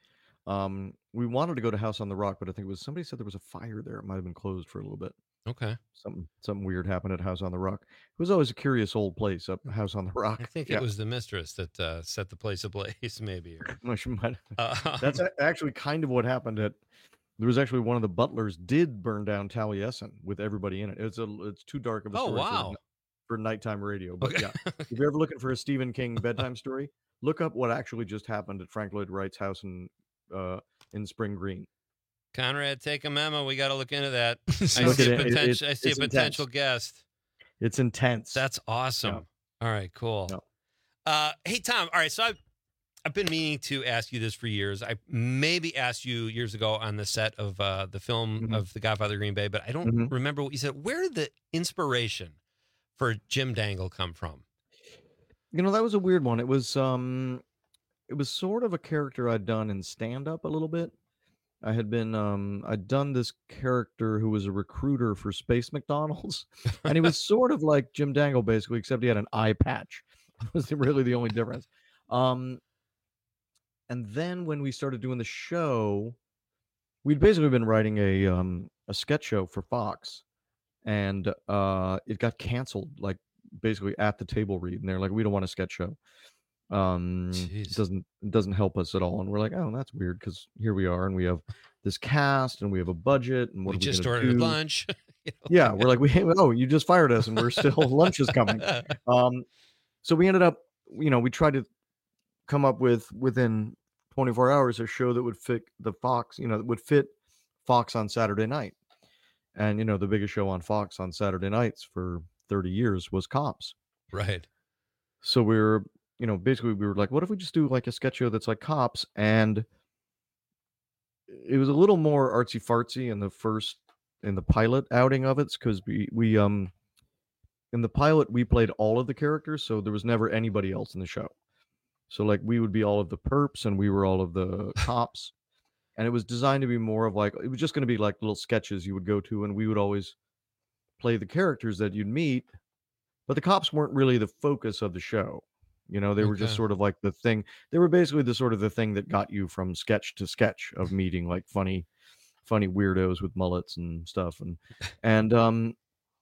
Um, we wanted to go to House on the Rock, but I think it was somebody said there was a fire there. It might have been closed for a little bit. Okay. Something something weird happened at House on the Rock. It was always a curious old place up House on the Rock. I think Yeah. it was the mistress that uh, set the place ablaze, maybe. Or, Well, she might- Uh, That's a- actually kind of what happened at. There was actually one of the butlers did burn down Taliesin with everybody in it. It's a it's too dark of a Oh, story for, wow. n- for nighttime radio. But Okay. yeah, if you're ever looking for a Stephen King bedtime story, look up what actually just happened at Frank Lloyd Wright's house in uh, in Spring Green. Conrad, take a memo. We got to look into that. I Look see at a it. It- potential. it- I see a it's potential intense. guest. It's intense. That's awesome. All right, cool. Yeah. Uh, hey, Tom. All right, so I've, I've been meaning to ask you this for years. I maybe asked you years ago on the set of uh, the film Mhm. of The Godfather of Green Bay, but I don't Mhm. remember what you said. Where did the inspiration for Jim Dangle come from? You know, that was a weird one. It was um it was sort of a character I'd done in stand up a little bit. I had been um I'd done this character who was a recruiter for Space McDonald's. And he was sort of like Jim Dangle basically, except he had an eye patch. That was really the only difference. Um and then when we started doing the show, we'd basically been writing a um a sketch show for Fox, and uh it got canceled like basically at the table read, and they're like, we don't want a sketch show. Um it doesn't it doesn't help us at all. And we're like, oh, that's weird, because here we are and we have this cast and we have a budget, and what We are we just gonna ordered do? lunch. You know? Yeah, we're like, we oh, you just fired us and we're still lunch is coming. Um so we ended up, you know, we tried to come up with within twenty-four hours a show that would fit the Fox, you know, that would fit Fox on Saturday night. And you know, the biggest show on Fox on Saturday nights for thirty years was Cops. Right. So we were, you know, basically we were like, what if we just do like a sketch show that's like Cops? And it was a little more artsy fartsy in the first in the pilot outing of it, because we we um in the pilot we played all of the characters, so there was never anybody else in the show. So like we would be all of the perps and we were all of the cops. And it was designed to be more of like, it was just going to be like little sketches you would go to, and we would always play the characters that you'd meet, but the cops weren't really the focus of the show. You know, they were just Okay. sort of like the thing. They were basically the sort of the thing that got you from sketch to sketch of meeting like funny, funny weirdos with mullets and stuff. And, and, um,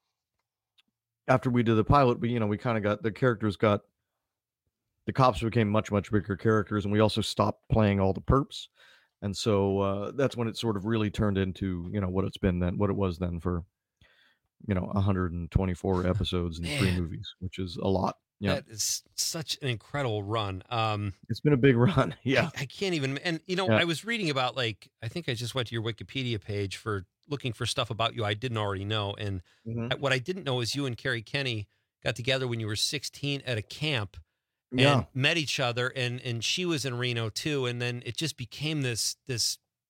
after we did the pilot, we, you know, we kind of got, the characters got, the cops became much, much bigger characters, and we also stopped playing all the perps. And so uh, that's when it sort of really turned into, you know, what it's been then, what it was then for, you know, one hundred twenty-four episodes and three Man. movies, which is a lot. Yeah. That is such an incredible run. Um, It's been a big run. Yeah. I, I can't even. And, you know, Yeah. I was reading about, like, I think I just went to your Wikipedia page for looking for stuff about you I didn't already know. And Mhm. I- what I didn't know is you and Carrie Kenny got together when you were sixteen at a camp and Yeah. met each other. And, and she was in Reno too. And then it just became this, this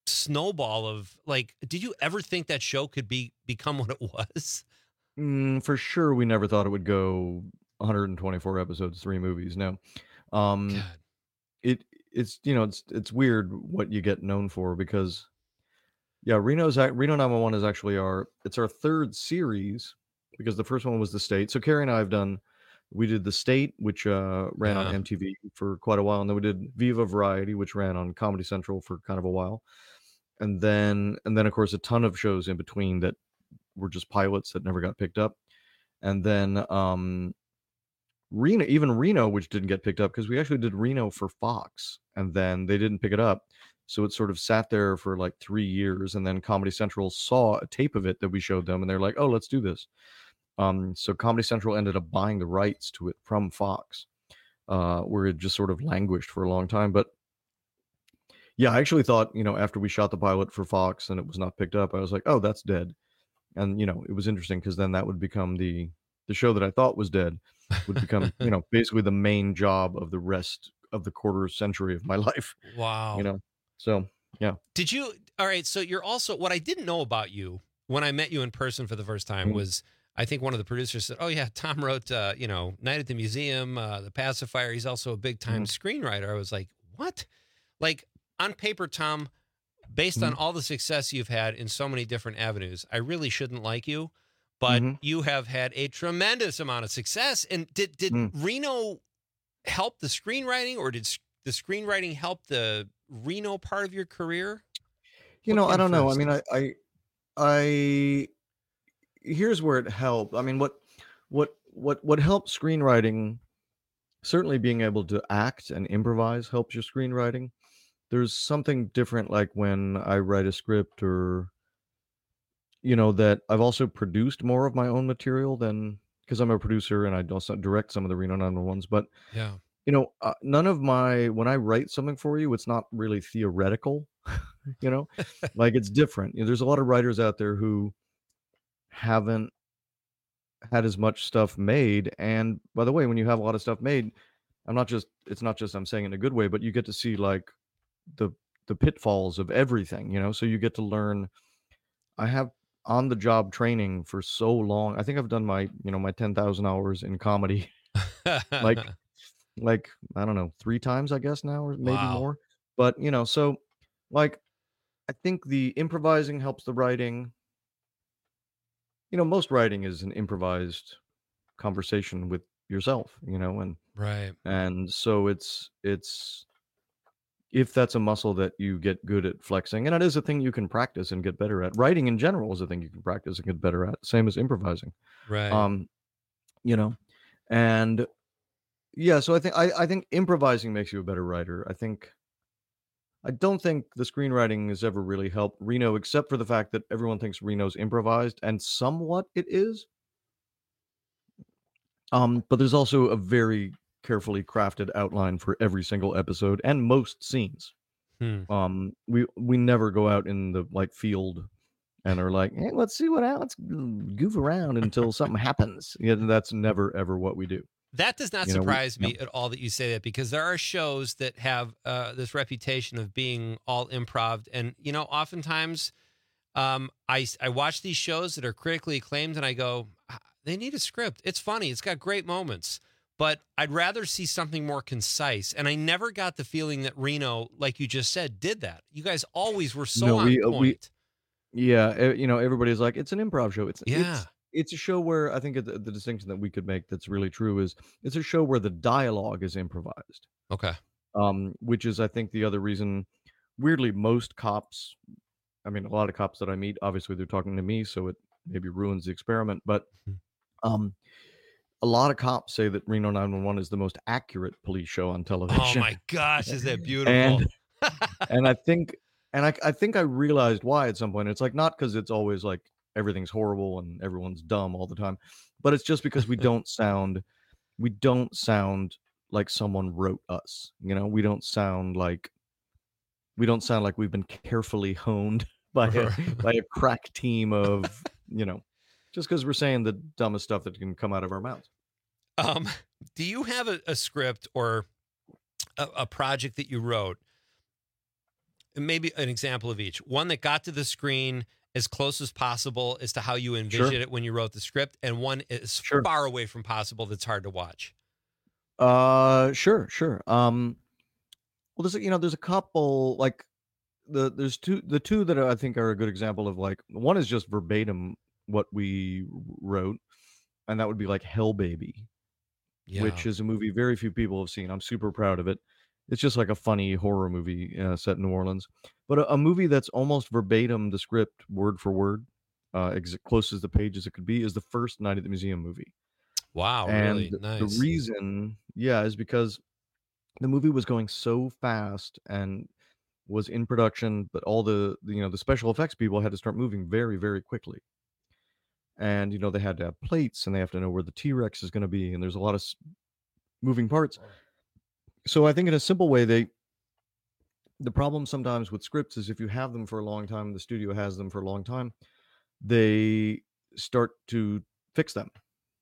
snowball of like, did you ever think that show could be become what it was? Mm, for sure, we never thought it would go one hundred twenty-four episodes, three movies. No, um, it it's you know it's it's weird what you get known for because yeah, Reno's ac- Reno nine one one is actually our it's our third series because the first one was The State. So Carrie and I have done we did The State, which uh, ran Yeah. on M T V for quite a while, and then we did Viva Variety, which ran on Comedy Central for kind of a while, and then and then of course a ton of shows in between that were just pilots that never got picked up, and then um, Reno, even Reno, which didn't get picked up because we actually did Reno for Fox, and then they didn't pick it up. So it sort of sat there for like three years, and then Comedy Central saw a tape of it that we showed them, and they're like, "Oh, let's do this." Um, so Comedy Central ended up buying the rights to it from Fox, uh, where it just sort of languished for a long time. But yeah, I actually thought, you know, after we shot the pilot for Fox and it was not picked up, I was like, "Oh, that's dead." And you know, it was interesting because then that would become the the show that I thought was dead would become, you know, basically the main job of the rest of the quarter century of my life. Wow. You know. So, yeah. Did you? All right. So you're also what I didn't know about you when I met you in person for the first time Mhm. was I think one of the producers said, "Oh yeah, Tom wrote, uh, you know, Night at the Museum, uh, The Pacifier. He's also a big time screenwriter." I was like, "What?" Like on paper, Tom, based on Mhm. all the success you've had in so many different avenues, I really shouldn't like you, but Mhm. you have had a tremendous amount of success. And did did Mm. Reno help the screenwriting, or did s- the screenwriting help the Reno part of your career? You What know, I came don't know. I first? mean, I, I, I, here's where it helped. I mean, what, what, what, what helps screenwriting, certainly being able to act and improvise helps your screenwriting. There's something different, like when I write a script or, you know, that I've also produced more of my own material than, because I'm a producer and I also direct some of the Reno nine one ones, but Yeah. you know, uh, none of my when I write something for you, it's not really theoretical, you know, like it's different. You know, there's a lot of writers out there who haven't had as much stuff made. And by the way, when you have a lot of stuff made, I'm not just it's not just I'm saying it in a good way, but you get to see like the the pitfalls of everything, you know. So you get to learn. I have on the job training for so long. I think I've done my, you know, my ten thousand hours in comedy like like I don't know, three times I guess now or maybe Wow. more. But, you know, so like I think the improvising helps the writing. You know, most writing is an improvised conversation with yourself, you know, and Right. and so it's it's if that's a muscle that you get good at flexing, and it is a thing you can practice and get better at. Writing in general is a thing you can practice and get better at, same as improvising. Right. Um, you know, and yeah, so I think I, I think improvising makes you a better writer. I think I don't think the screenwriting has ever really helped Reno, except for the fact that everyone thinks Reno's improvised, and somewhat it is. Um, but there's also a very carefully crafted outline for every single episode and most scenes. Hmm. Um, we we never go out in the like field and are like, hey, let's see what let's goof around until something happens. Yeah, that's never ever what we do. That does not You know, we- surprise me yeah. at all that you say that, because there are shows that have uh, this reputation of being all improv. And, you know, oftentimes um, I, I watch these shows that are critically acclaimed and I go, "Ah, they need a script. It's funny. It's got great moments. But I'd rather see something more concise. And I never got the feeling that Reno, like you just said, did that. You guys always were so No, on we, uh, point. we yeah, e- you know, everybody's like, it's an improv show. It's Yeah. it's it's a show where I think the, the distinction that we could make that's really true is it's a show where the dialogue is improvised. Okay. Um, which is I think the other reason. Weirdly, most cops, I mean, a lot of cops that I meet, obviously they're talking to me, so it maybe ruins the experiment. But um, a lot of cops say that Reno nine one one is the most accurate police show on television. Oh my gosh, is that beautiful? and and I think and I I think I realized why at some point. It's like not because it's always like everything's horrible and everyone's dumb all the time, but it's just because we don't sound we don't sound like someone wrote us. You know, we don't sound like we don't sound like we've been carefully honed by a, by a crack team of, you know, just because we're saying the dumbest stuff that can come out of our mouths. Um, do you have a, a script or a, a project that you wrote maybe an example of each. One that got to the screen as close as possible as to how you envisioned Sure. it when you wrote the script, and one is Sure. far away from possible that's hard to watch. Uh, sure, sure. Um, well, there's a- you know, there's a couple like the there's two the two that I think are a good example of like one is just verbatim what we wrote, and that would be like Hell Baby, which Yeah. is a movie very few people have seen. I'm super proud of it. It's just like a funny horror movie uh, set in New Orleans, but a, a movie that's almost verbatim the script word for word, uh, ex- close as the page as it could be, is the first Night at the Museum movie. Wow, And really the nice. reason, yeah, is because the movie was going so fast and was in production, but all the, the, you know, the special effects people had to start moving very, very quickly. And, you know, they had to have plates and they have to know where the T-Rex is going to be. And there's a lot of s- moving parts. So I think in a simple way, they, the problem sometimes with scripts is if you have them for a long time, the studio has them for a long time, they start to fix them.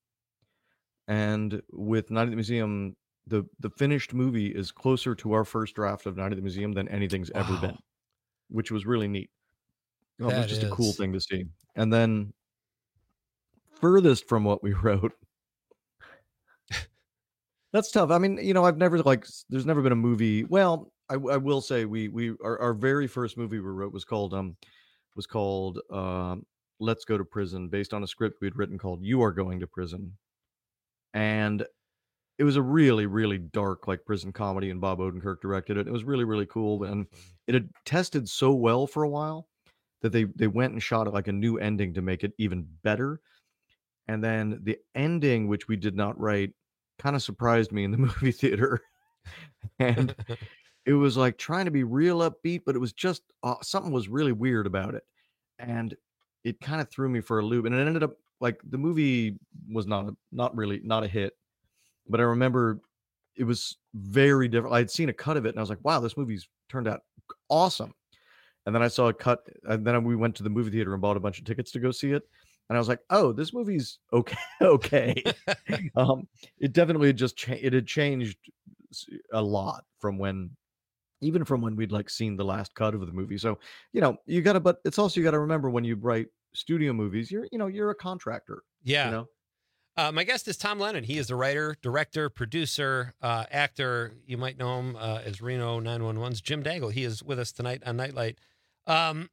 And with Night at the Museum, the the finished movie is closer to our first draft of Night at the Museum than anything's ever been, Wow. which was really neat. Um, it was That just a cool is. thing to see. And then furthest from what we wrote, that's tough. I mean, you know, I've never like, s- there's never been a movie. Well, I, w- I will say we we our, our very first movie we wrote was called um was called um Let's Go to Prison, based on a script we'd written called You Are Going to Prison, and it was a really really dark like prison comedy, and Bob Odenkirk directed it. It was really really cool, and it had tested so well for a while that they they went and shot like a new ending to make it even better. And then the ending, which we did not write, kind of surprised me in the movie theater. And it was like trying to be real upbeat, but it was just uh, something was really weird about it. And it kind of threw me for a loop. And it ended up like the movie was not a, not really not a hit. But I remember it was very different. I had seen a cut of it and I was like, wow, this movie's turned out awesome. And then I saw a cut, and then we went to the movie theater and bought a bunch of tickets to go see it. And I was like, oh, this movie's okay. Okay. um, it definitely had just cha- it had changed s- a lot from when, even from when we'd like seen the last cut of the movie. So, you know, you gotta, but it's also, you gotta remember when you write studio movies, you're, you know, you're a contractor. Yeah. You know? Uh, my guest is Tom Lennon. He is the writer, director, producer, uh, actor. You might know him uh, as Reno nine one one's Jim Dangle. He is with us tonight on Nightlight. Um,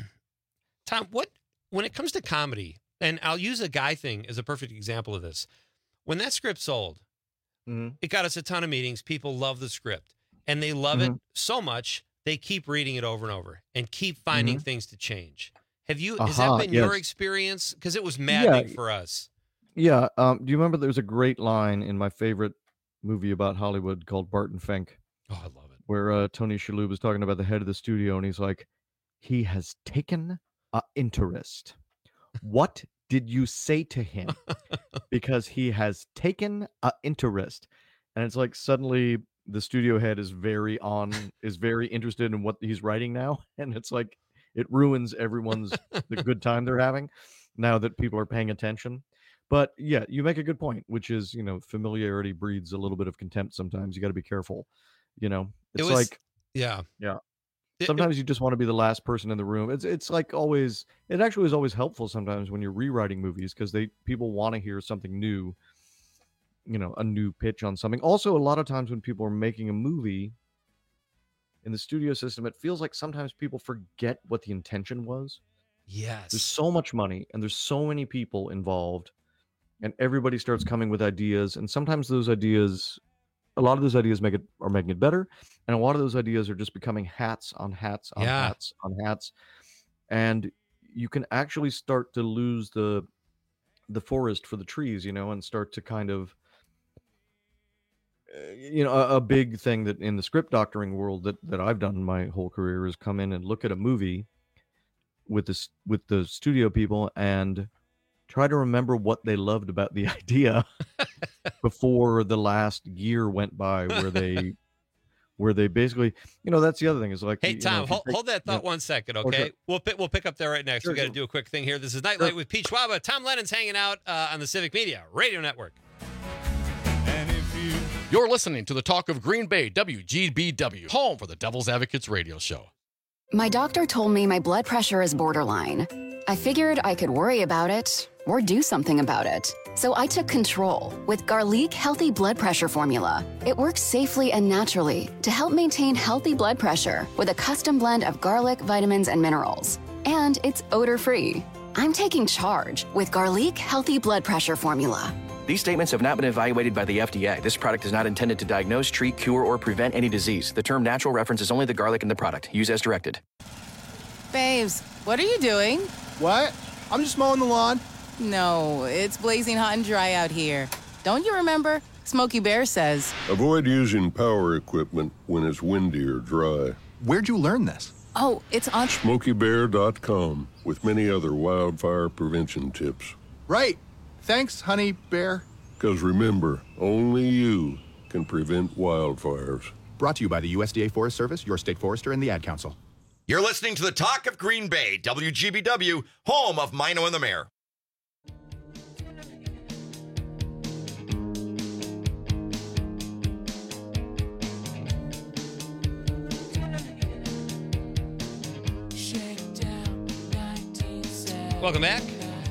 Tom, what when it comes to comedy, and I'll use a guy thing as a perfect example of this. When that script sold, Mhm. it got us a ton of meetings. People love the script, and they love it Mhm. so much they keep reading it over and over and keep finding Mhm. things to change. Have you? Has that Aha, been your yes. experience? Because it was maddening Yeah. for us. Yeah. Um, do you remember there's a great line in my favorite movie about Hollywood called Barton Fink? Oh, I love it. Where uh, Tony Shalhoub is talking about the head of the studio, and he's like, he has taken a interest. What did you say to him? Because he has taken a interest. And it's like suddenly the studio head is very on, is very interested in what he's writing now. And it's like, it ruins everyone's, the good time they're having now that people are paying attention. But yeah, you make a good point, which is, you know, familiarity breeds a little bit of contempt sometimes. You got to be careful. You know, It it's was- like, Yeah. yeah. It- Sometimes you just want to be the last person in the room. It's it's like always. It actually is always helpful sometimes when you're rewriting movies because they people want to hear something new. You know, a new pitch on something. Also, a lot of times when people are making a movie in the studio system, it feels like sometimes people forget what the intention was. Yes. There's so much money and there's so many people involved, and everybody starts coming with ideas. And sometimes those ideas, a lot of those ideas make it are making it better, and a lot of those ideas are just becoming hats on hats on Yeah. hats on hats, and you can actually start to lose the the forest for the trees, you know, and start to kind of uh, you know a, a big thing that in the script doctoring world that that I've done my whole career is come in and look at a movie with this with the studio people and try to remember what they loved about the idea before the last year went by where they where they basically, you know, that's the other thing is like, Hey, you know, Tom, if you hold, take- hold that thought yeah. one second, Oh, okay? sure. We'll pick, we'll pick up there right next. Sure, we got to sure. do a quick thing here. This is Nightlight with Pete Schwaba. Tom Lennon's hanging out uh, on the Civic Media Radio Network. You're listening to the Talk of Green Bay, W G B W, home for the Devil's Advocates radio show. My doctor told me my blood pressure is borderline. I figured I could worry about it or do something about it. So I took control with Garlic Healthy Blood Pressure Formula. It works safely and naturally to help maintain healthy blood pressure with a custom blend of garlic, vitamins, and minerals. And it's odor-free. I'm taking charge with Garlic Healthy Blood Pressure Formula. These statements have not been evaluated by the F D A. This product is not intended to diagnose, treat, cure, or prevent any disease. The term natural references only the garlic in the product. Use as directed. Babes, what are you doing? What? I'm just mowing the lawn. No, it's blazing hot and dry out here. Don't you remember? Smokey Bear says. Avoid using power equipment when it's windy or dry. Where'd you learn this? Oh, it's on Smokey Bear dot com with many other wildfire prevention tips. Right. Thanks, honey bear. Because remember, only you can prevent wildfires. Brought to you by the U S D A Forest Service, your state forester, and the Ad Council. You're listening to the Talk of Green Bay, W G B W, home of Mino and the Mayor. Welcome back.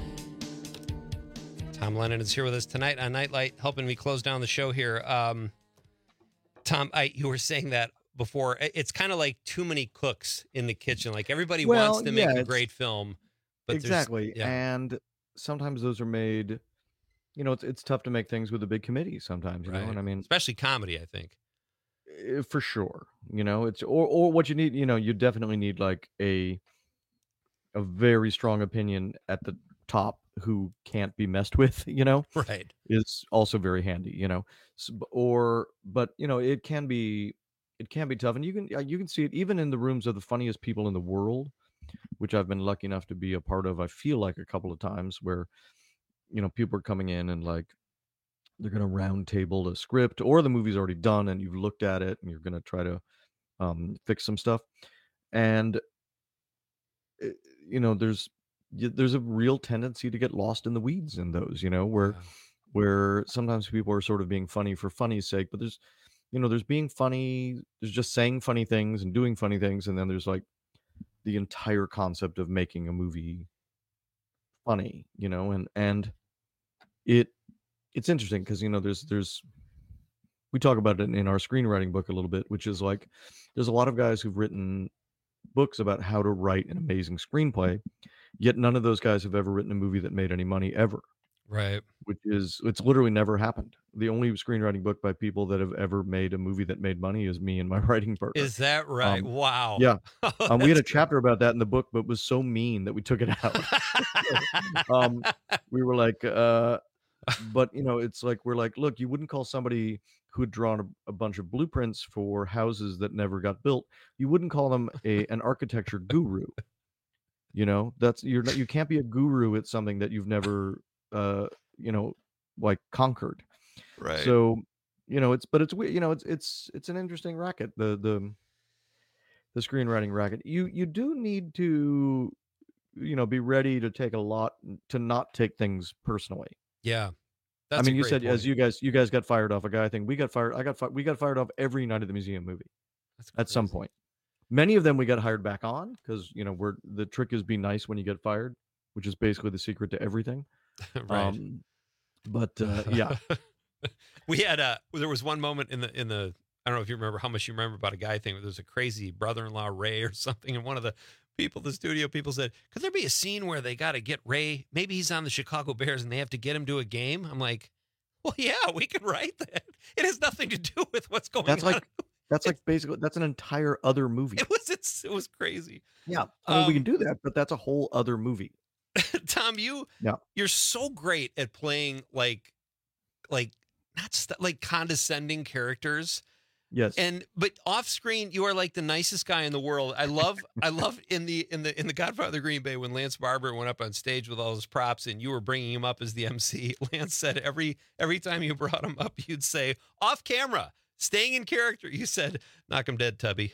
Tom Lennon is here with us tonight on Nightlight, helping me close down the show here. Um, Tom, I, you were saying that before. It's kind of like too many cooks in the kitchen. Like everybody Well, wants to yeah, make a it's- great film, but there's- exactly. yeah. And sometimes those are made, you know, it's it's tough to make things with a big committee sometimes, you know, Right. and I mean, especially comedy, I think. eh, for sure, you know, it's or or what you need, you know, you definitely need like a a very strong opinion at the top who can't be messed with, you know, Right. is also very handy, you know, S- b- or but you know, it can be it can be tough, and you can uh, you can see it even in the rooms of the funniest people in the world, which I've been lucky enough to be a part of. I feel like a couple of times where, you know, people are coming in and like they're going to round table the script or the movie's already done and you've looked at it and you're going to try to um, fix some stuff. And, eh, you know, there's, y- there's a real tendency to get lost in the weeds in those, you know, where, where sometimes people are sort of being funny for funny's sake, but there's, you know, there's being funny, there's just saying funny things and doing funny things. And then there's like the entire concept of making a movie funny, you know, and, and it, it's interesting because, you know, there's, there's, we talk about it in our screenwriting book a little bit, which is like, there's a lot of guys who've written books about how to write an amazing screenplay, yet none of those guys have ever written a movie that made any money ever. Right. Which is, it's literally never happened. The only screenwriting book by people that have ever made a movie that made money is me and my writing partner. Is that right? Um, Wow. Yeah. Um, we had a That's chapter about that in the book, but it was so mean that we took it out. um, we were like, uh, but you know, it's like, we're like, look, you wouldn't call somebody who had drawn a, a bunch of blueprints for houses that never got built, you wouldn't call them a an architecture guru. You know, that's you're not, you can't be a guru at something that you've never, uh, you know, like conquered. Right. So, you know, it's but it's we- you know, it's it's it's an interesting racket. The the the screenwriting racket. You you do need to, you know, be ready to take a lot to not take things personally. Yeah. I That's a mean, you great said as point. you guys you guys got fired off a guy thing. We got fired. I got fi- we got fired off every night of the museum movie at some point. Many of them we got hired back on because you know we're the trick is be nice when you get fired, which is basically the secret to everything. Right. Um, but uh, yeah, we had a there was one moment in the in the I don't know if you remember how much you remember about a guy thing. Where there's a crazy brother-in-law Ray or something, and one of the people, the studio people said, "Could there be a scene where they got to get Ray? Maybe he's on the Chicago Bears and they have to get him to a game." I'm like, "Well, yeah, we can write that. It has nothing to do with what's going that's on." like that's like basically that's an entire other movie. It was it's, it was crazy. Yeah, I mean, we Um, can do that, but that's a whole other movie. Tom, you Yeah. you're so great at playing like like not st- like condescending characters. Yes. And but off screen you are like the nicest guy in the world. I love I love in the in the in the Godfather of Green Bay when Lance Barber went up on stage with all his props and you were bringing him up as the M C. Lance said every every time you brought him up you'd say off camera, staying in character. You said knock him dead, Tubby.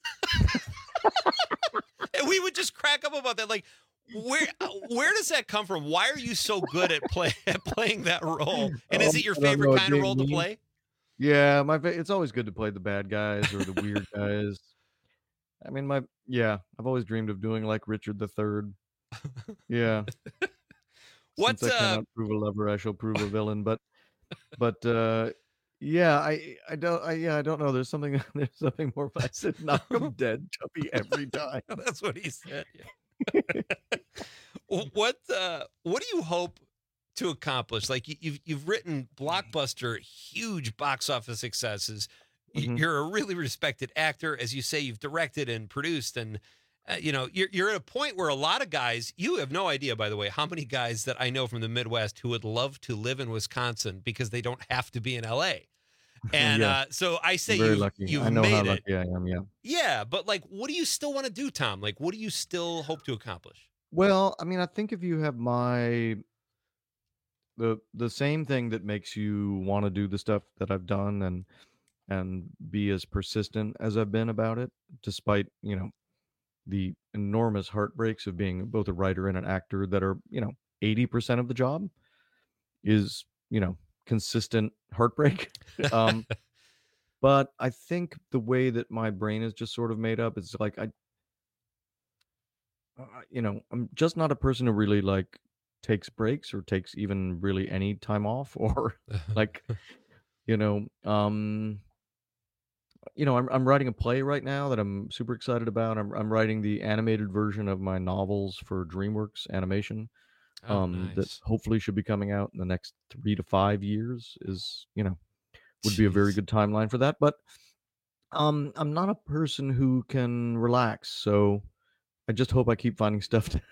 And we would just crack up about that like where where does that come from? Why are you so good at play at playing that role? And is Um, it your I don't know, favorite kind of being role to mean. play? Yeah, my fa- it's always good to play the bad guys or the weird guys. I mean, my yeah, I've always dreamed of doing like Richard the Third. Yeah. What? Since I Uh, cannot prove a lover, I shall prove a villain. But, but uh, yeah, I I don't I yeah I don't know. There's something there's something more. I said knock 'em dead, Chubby, every time. That's what he said. Yeah. what? Uh, what do you hope to accomplish? Like you, you've you've written blockbuster, huge box office successes. Y- Mhm. You're a really respected actor, as you say. You've directed and produced, and uh, you know you're you're at a point where a lot of guys. You have no idea, by the way, how many guys that I know from the Midwest who would love to live in Wisconsin because they don't have to be in L A. And Yeah. uh, so I say Very you've, lucky. you've I know made how it. lucky I am. Yeah. Yeah, but like, what do you still want to do, Tom? Like, what do you still hope to accomplish? Well, I mean, I think if you have my the the same thing that makes you want to do the stuff that I've done and and be as persistent as I've been about it, despite, you know, the enormous heartbreaks of being both a writer and an actor that are, you know, eighty percent of the job is, you know, consistent heartbreak. um, but I think the way that my brain is just sort of made up is like I, uh, you know, I'm just not a person who really like takes breaks or takes even really any time off or like, you know, um, you know, I'm I'm writing a play right now that I'm super excited about. I'm I'm writing the animated version of my novels for DreamWorks Animation. Oh, um, That nice. hopefully should be coming out in the next three to five years. Is you know, would be a very Jeez. good timeline for that. But um, I'm not a person who can relax, so I just hope I keep finding stuff to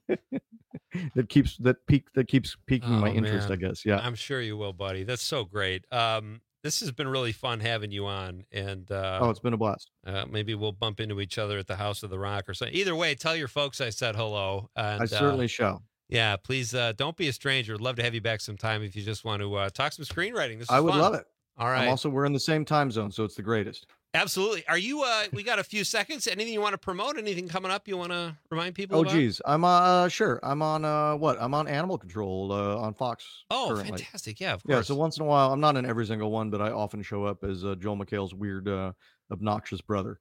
that keeps that peak that keeps piquing my Oh, interest. I man. guess, yeah. I'm sure you will, buddy. That's so great. Um, this has been really fun having you on, and uh, Oh, it's been a blast. uh, maybe we'll bump into each other at the House of the Rock or something. Either way, tell your folks I said hello. And, I certainly uh, shall. yeah, please uh, don't be a stranger. Would love to have you back sometime if you just want to uh, talk some screenwriting. This is I would fun. love it. All right. I'm also we're in the same time zone, so it's the greatest. Absolutely. Are you? Uh, we got a few seconds. Anything you want to promote? Anything coming up you want to remind people Oh, about? geez, I'm uh sure. I'm on uh what? I'm on Animal Control uh, on Fox. Oh, currently. fantastic. Yeah, of Yeah, course. so once in a while, I'm not in every single one, but I often show up as uh, Joel McHale's weird, uh, obnoxious brother.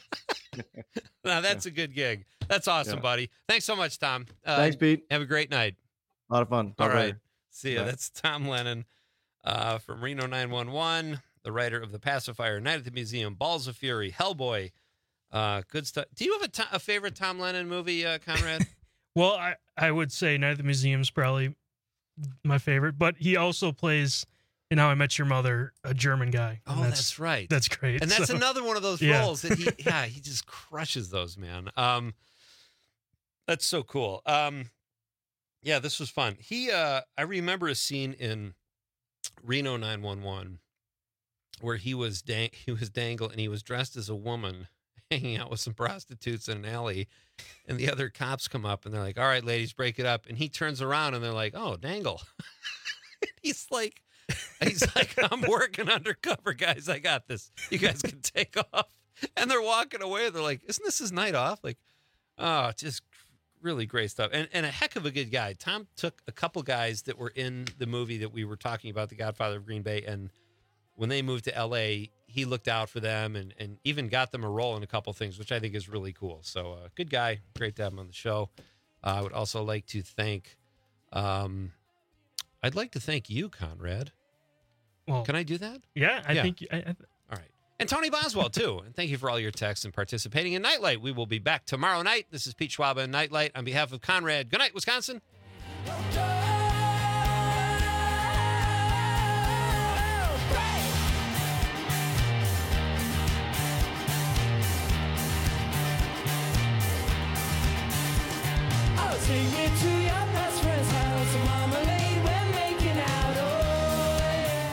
Now that's a good gig. That's awesome, Yeah. buddy. Thanks so much, Tom. Uh, Thanks, Pete. Have a great night. A lot of fun. All Talk right. later. See ya. Bye. That's Tom Lennon uh, from Reno nine one one, the writer of The Pacifier, Night at the Museum, Balls of Fury, Hellboy. Uh, good stuff. Do you have a, to- a favorite Tom Lennon movie, uh, Conrad? Well, I, I would say Night at the Museum is probably my favorite, but he also plays in How I Met Your Mother a German guy. and Oh, that's, right. That's great. And that's So, another one of those yeah. roles that he, yeah, he just crushes those, man. Um, that's so cool. Um, yeah, this was fun. He, uh, I remember a scene in Reno nine one one where he was dang, he was Dangle, and he was dressed as a woman hanging out with some prostitutes in an alley, and the other cops come up and they're like, "All right, ladies, break it up." And he turns around and they're like, "Oh, Dangle." He's like, he's like, "I'm working undercover, guys. I got this. You guys can take off." And they're walking away. They're like, "Isn't this his night off?" Like, oh, just really great stuff. And and a heck of a good guy. Tom took a couple guys that were in the movie that we were talking about, The Godfather of Green Bay, and when they moved to L A, he looked out for them and, and even got them a role in a couple things, which I think is really cool. So uh, good guy. Great to have him on the show. Uh, I would also like to thank, um, I'd like to thank you, Conrad. Well, Can I do that? Yeah, I think. I, I, All right. And Tony Boswell, too. And thank you for all your texts and participating in Nightlight. We will be back tomorrow night. This is Pete Schwab and Nightlight on behalf of Conrad. Good night, Wisconsin. I'll take you to your best friend's house. Marmalade, we're making out. Oh, yeah.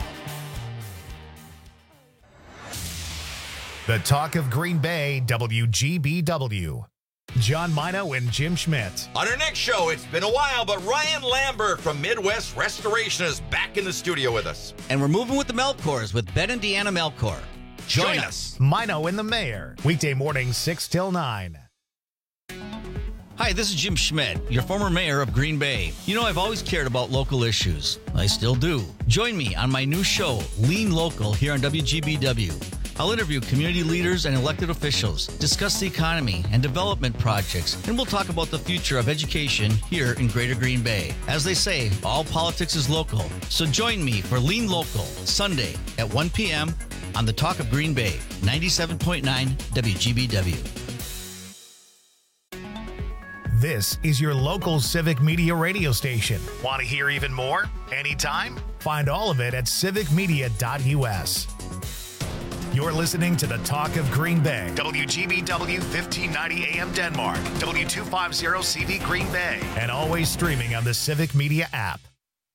The Talk of Green Bay, W G B W. John Mino and Jim Schmidt. On our next show, it's been a while, but Ryan Lambert from Midwest Restoration is back in the studio with us. And we're moving with the Melkors with Ben and Deanna Melkor. Join, Join us. Mino and the Mayor. Weekday mornings, six till nine. Hi, this is Jim Schmidt, your former mayor of Green Bay. You know, I've always cared about local issues. I still do. Join me on my new show, Lean Local, here on W G B W. I'll interview community leaders and elected officials, discuss the economy and development projects, and we'll talk about the future of education here in Greater Green Bay. As they say, all politics is local. So join me for Lean Local, Sunday at one p.m. on the Talk of Green Bay, ninety-seven point nine W G B W. This is your local Civic Media radio station. Want to hear even more? Anytime? Find all of it at civic media dot u s. You're listening to the Talk of Green Bay, W G B W fifteen ninety A M Denmark, W two fifty C V Green Bay, and always streaming on the Civic Media app.